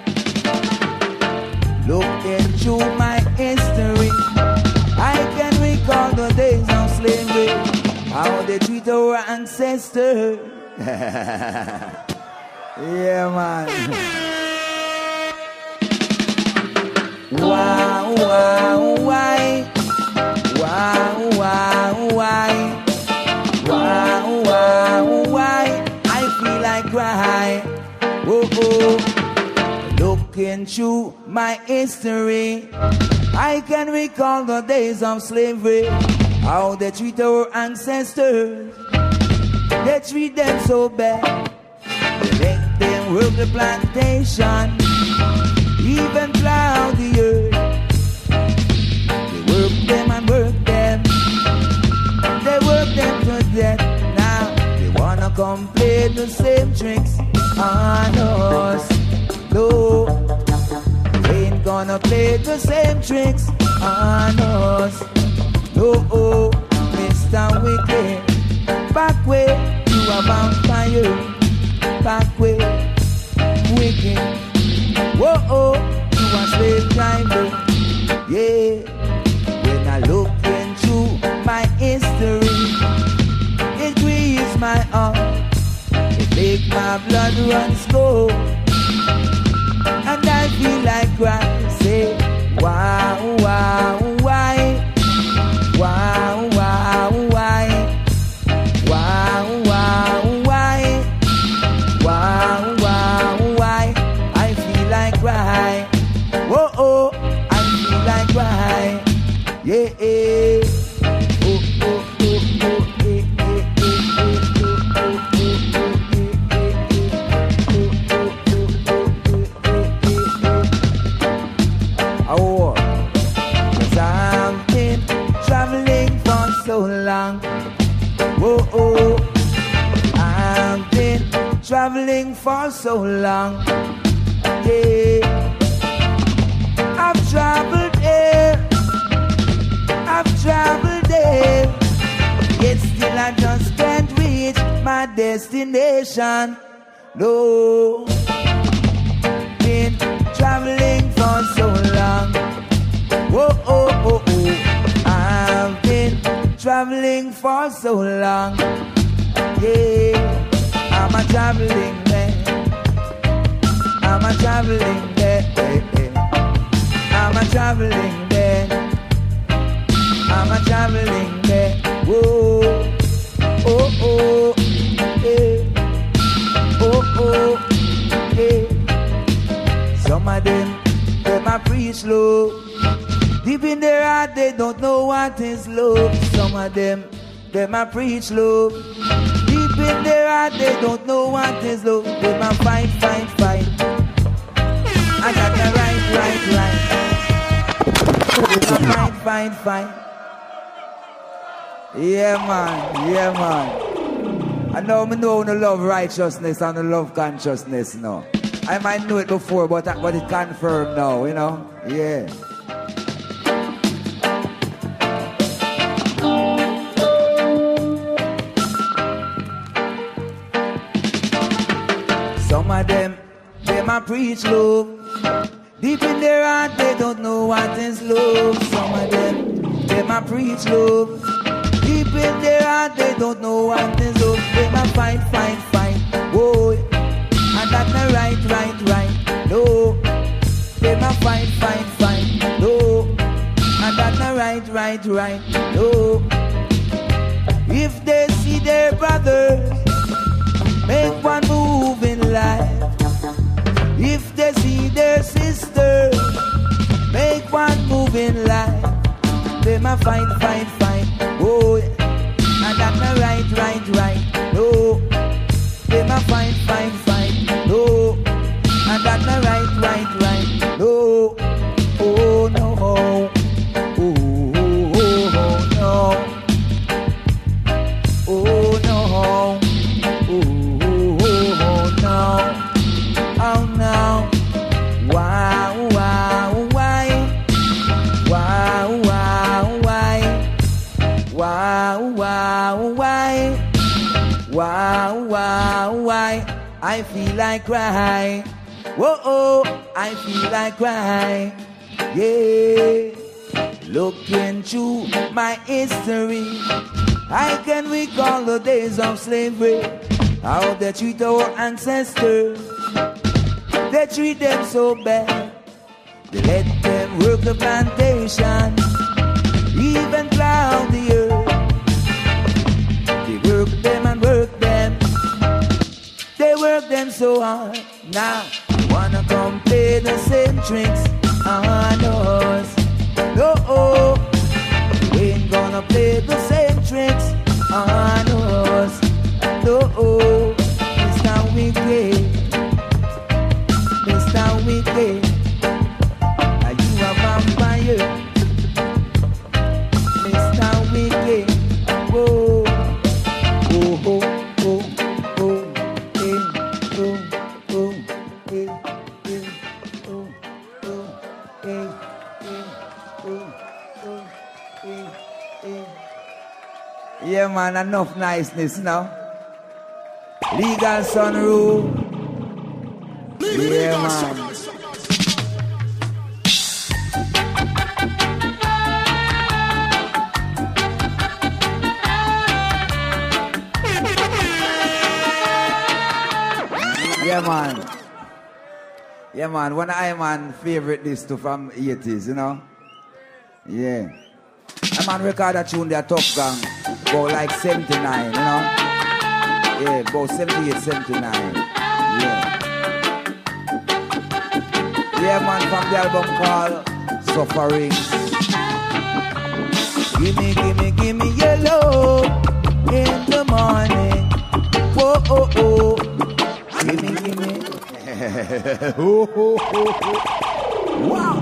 Look into my history. I can recall the days of slavery, how they treat our ancestors. Yeah, man. Wow, wow, why? Wow, wow, why? Wow, wow, why? I feel like cry. Oh, oh. Look into my history. I can recall the days of slavery, how they treat our ancestors. They treat them so bad. They make them work the plantation, even plow the earth. They work them and work them. They work them to death. Now they wanna come play the same tricks on us. No, they ain't gonna play the same tricks on us. No, Mr. Wicked, back where you are vampire. Back way, wicked. Whoa, you are slave driver. Yeah, when I look into my history, it grieves my heart. It makes my blood run cold, and I feel like crying. Say, wow, wow, why? Wow, wow, why? Wow, wow, why? Wow, wow, why? I feel like cry. Whoa, oh, I feel like cry. Yeah, yeah. Oh, oh, oh, oh, eh, eh, eh, oh, 'cause I've been traveling for so long. Whoa, oh, I've been traveling for so long, yeah. I've traveled here, I've traveled there, yet still I just can't reach my destination. No, been traveling for so long. Whoa, oh, oh, oh. I've been traveling for so long, yeah. I'm a traveling man. I'm a traveling man. I'm a traveling man. I'm a traveling man. Whoa, oh, oh, yeah. Oh, oh, yeah. Some of them I preach love. Deep in their heart, they don't know what is love. Some of them I preach love. Deep in their heart they don't know what is love. They must fight. I got the right. Fight. Yeah, man. I know me know no love righteousness and no love consciousness, no. I might know it before, but it confirmed now, you know? Yeah. Some of them a preach love. Deep in their heart, they don't know what is love. Some of them a preach love. Deep in their heart, they don't know what is love. They a fight. Whoa, and that's not right. No, they a fight. No, and that's not right. No, if they see their brothers make one move in life. If they see their sister make one move in life, they might fight. Oh, and that's not right. No, they might fight. No, and that's not right. No, oh no. Why? I feel like crying. Whoa, I feel like crying. Yeah. Looking through my history, I can recall the days of slavery. How they treat our ancestors. They treat them so bad. They let them work the plantation, even plow the earth. They work them and work them. They work them so hard. Now they wanna come play the same tricks on us. No, we ain't gonna play the same tricks on us. No, Mr. Wicked. Are you a vampire? Mr. Wicked. Whoa. Yeah, man, enough niceness now. Legal Sun rule. Yeah, man. Yeah, man. One of my favorite disc from 80s, you know? Yeah. I'm on record a tune there, Top Gang, about like 79, you know? Yeah, about 78, 79. Yeah, man, from the album called Suffering. Give me your love in the morning. Whoa. Give me. Wow.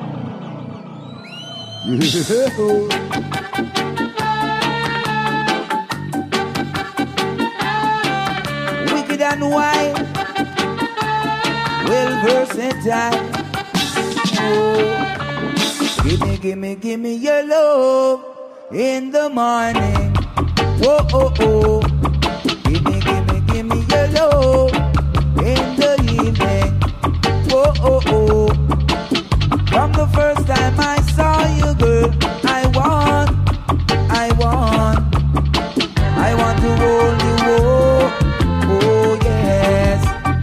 Wicked and wild, well versatile. Oh, give me your love in the morning. Whoa. Give me your love in the evening. Whoa. From the first time I saw you, girl, I want to hold you, oh yes.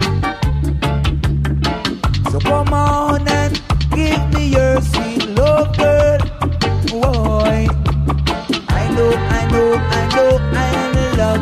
So come on and give me your sweet love, girl. Boy, I know I am in love.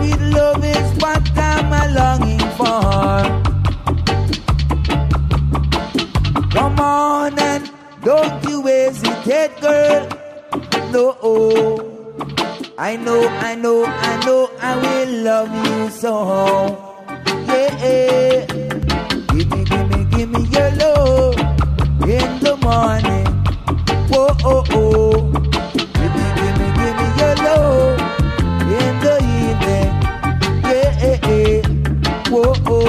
Sweet love is what I'm a longing for. Come on and don't you hesitate, girl. No, I know I will love you so. Yeah, give me your love in the morning. Whoa, give me your love in the evening. Yeah, whoa,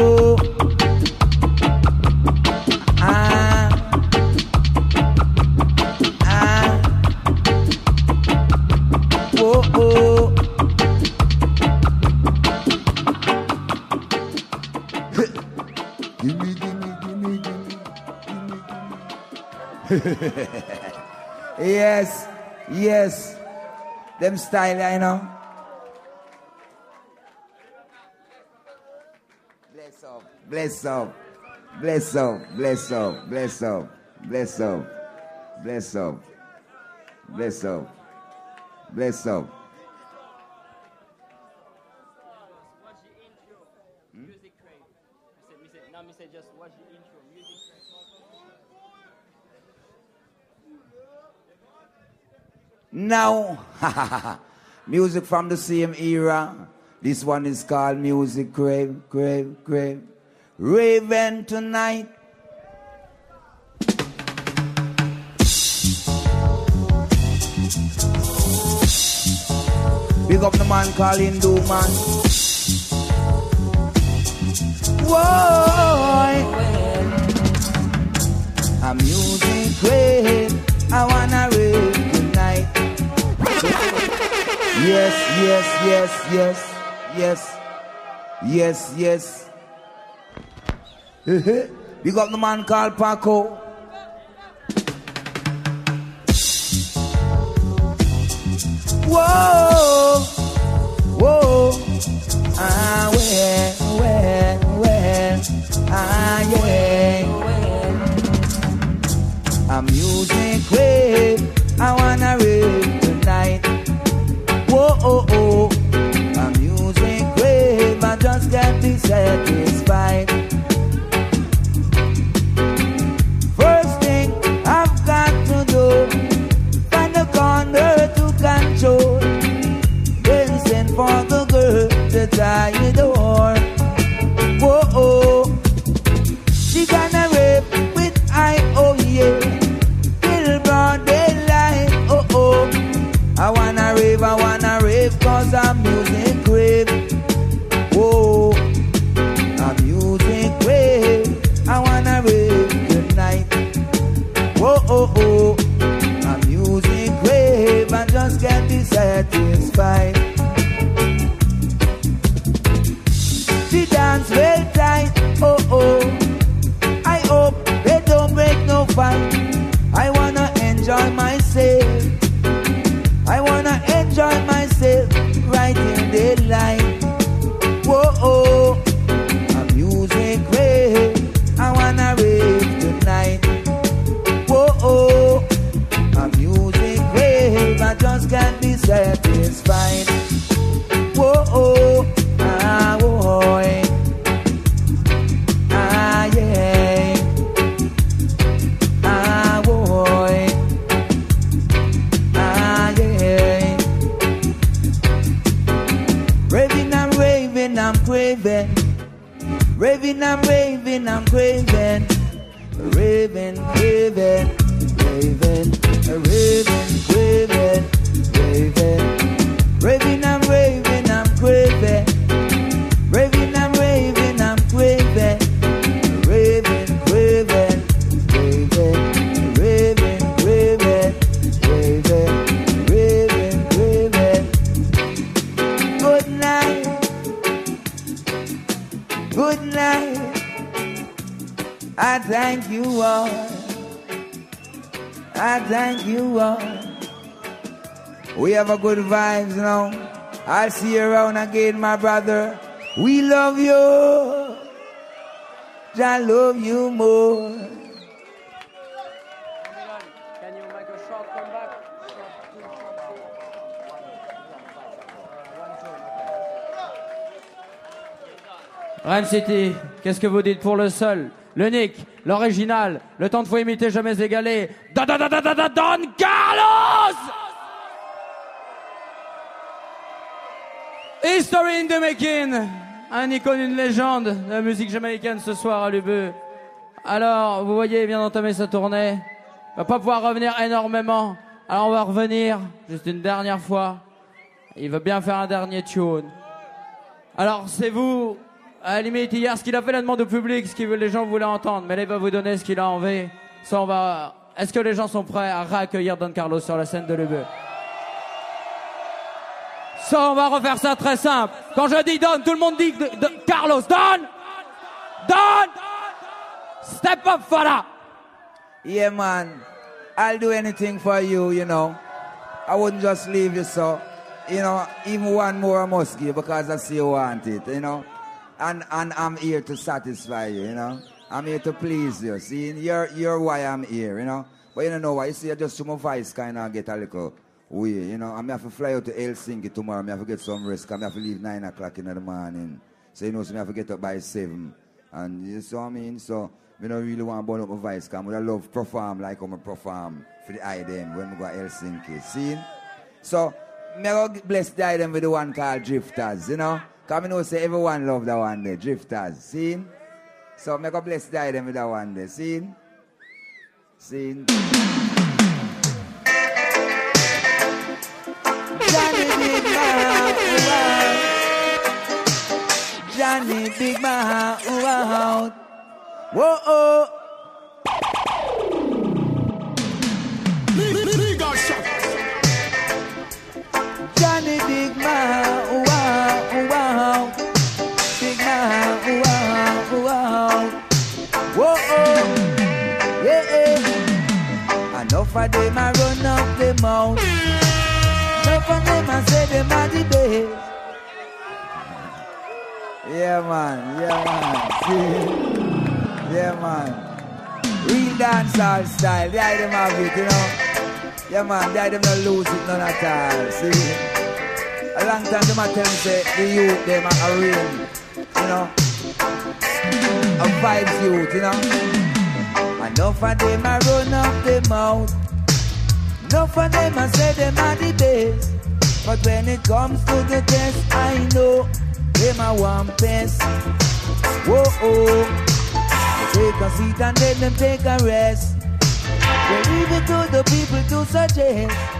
whoa. Gimme. Yes. Them style, I know. Bless up. Just watch the intro, music. Now, music from the same era. This one is called Music Crave. Raven tonight. Big up the man called Hindu man. Whoa, a music crave. I wanna rave tonight. Yes. Big up the man called Paco. Whoa. Ah, well. Ah, yeah. A music crave. I wanna rave tonight. Whoa. A music crave. I just can't be satisfied. First thing I've got to do, find a corner to control. Then send for the girl that I adore. Whoa, she gonna rave with I-O-yeah till broad daylight. Oh, I wanna rave cause I'm music crave. Whoa, I'm music crave. I wanna rave tonight. Whoa, I'm music crave. I just can't be satisfied. She dance well tight. Oh, I hope they don't break no fight. I wanna enjoy myself. I wanna enjoy myself right in daylight. Whoa, I'm music crave. I wanna rave tonight. Whoa, I'm music crave. I just can't be satisfied. Whoa, ah, boy. Ah, yeah. Ah, boy. Ah, yeah. Raving, I'm raving, I'm craving. Raving, I'm raving, I'm craving. Raving, raving, raving, raving, raving, raving. Raving, I'm raving, I'm craving. Raving, I'm raving, I'm craving. Raving, craving, raving, raving, raving, raving, raving, raving. Good night. Good night. I thank you all. I thank you all. We have a good vibes now. I'll see you around again, my brother. We love you. I love you more. Can you make a short comeback? Rain City, qu'est-ce que vous dites pour le seul, l'unique, l'original, le temps de fois imité jamais égalé, Don Carlos! History in the making, un icône, une légende de la musique jamaïcaine ce soir à l'UBE. Alors, vous voyez, il vient d'entamer sa tournée, il va pas pouvoir revenir énormément, alors on va revenir juste une dernière fois, il veut bien faire un dernier tune. Alors, c'est vous... À la limite, hier, ce qu'il a fait la demande au public, ce que les gens voulaient entendre. Mais là, il va vous donner ce qu'il a envie. Ça, on va... Est-ce que les gens sont prêts à réaccueillir Don Carlos sur la scène de l'UBE? Ça, on va refaire ça très simple. Quand je dis Don, tout le monde dit Carlos. Don! Don! Step up, fella! Yeah, man. I'll do anything for you, you know. I wouldn't just leave you so. You know, even one more I must give because I see you want it, you know. And I'm here to satisfy you, you know. I'm here to please you. See, you're why I'm here, you know. But you don't know why. You see, I just my voice kind of get a little weird, you know. I have to fly out to Helsinki tomorrow. I have to get some rest. I have to leave 9 o'clock in the morning. So, you know, so I have to get up by 7. And you see what I mean? So, I don't really want to burn up my voice because I love perform like I'm perform for the item when we go to Helsinki. See? So, I'm going to bless the item with the one called Drifters, you know. Because I know say everyone love that one there, Drifters, see? So I'm going to bless the item with that one there, see? See? Johnny Big Man, Johnny Big Man, whoa, oh. Johnny Big Man, wow, Big Man, wow, whoa, yeah. Enough of them a run up the mouth. Enough of them a say them are the best. Yeah, man, see? Yeah, man. Real dancehall style, the item have it, you know. Yeah, man, they them not lose it none at all, see? A long time them a tell me say the youth them are real, you know, a vibes youth, you know. Enough of them a run up the mouth. Enough of them a say them are the best. But when it comes to the test, I know them a one best. Whoa, they take a seat and then them take a rest. They leave it to the people to suggest.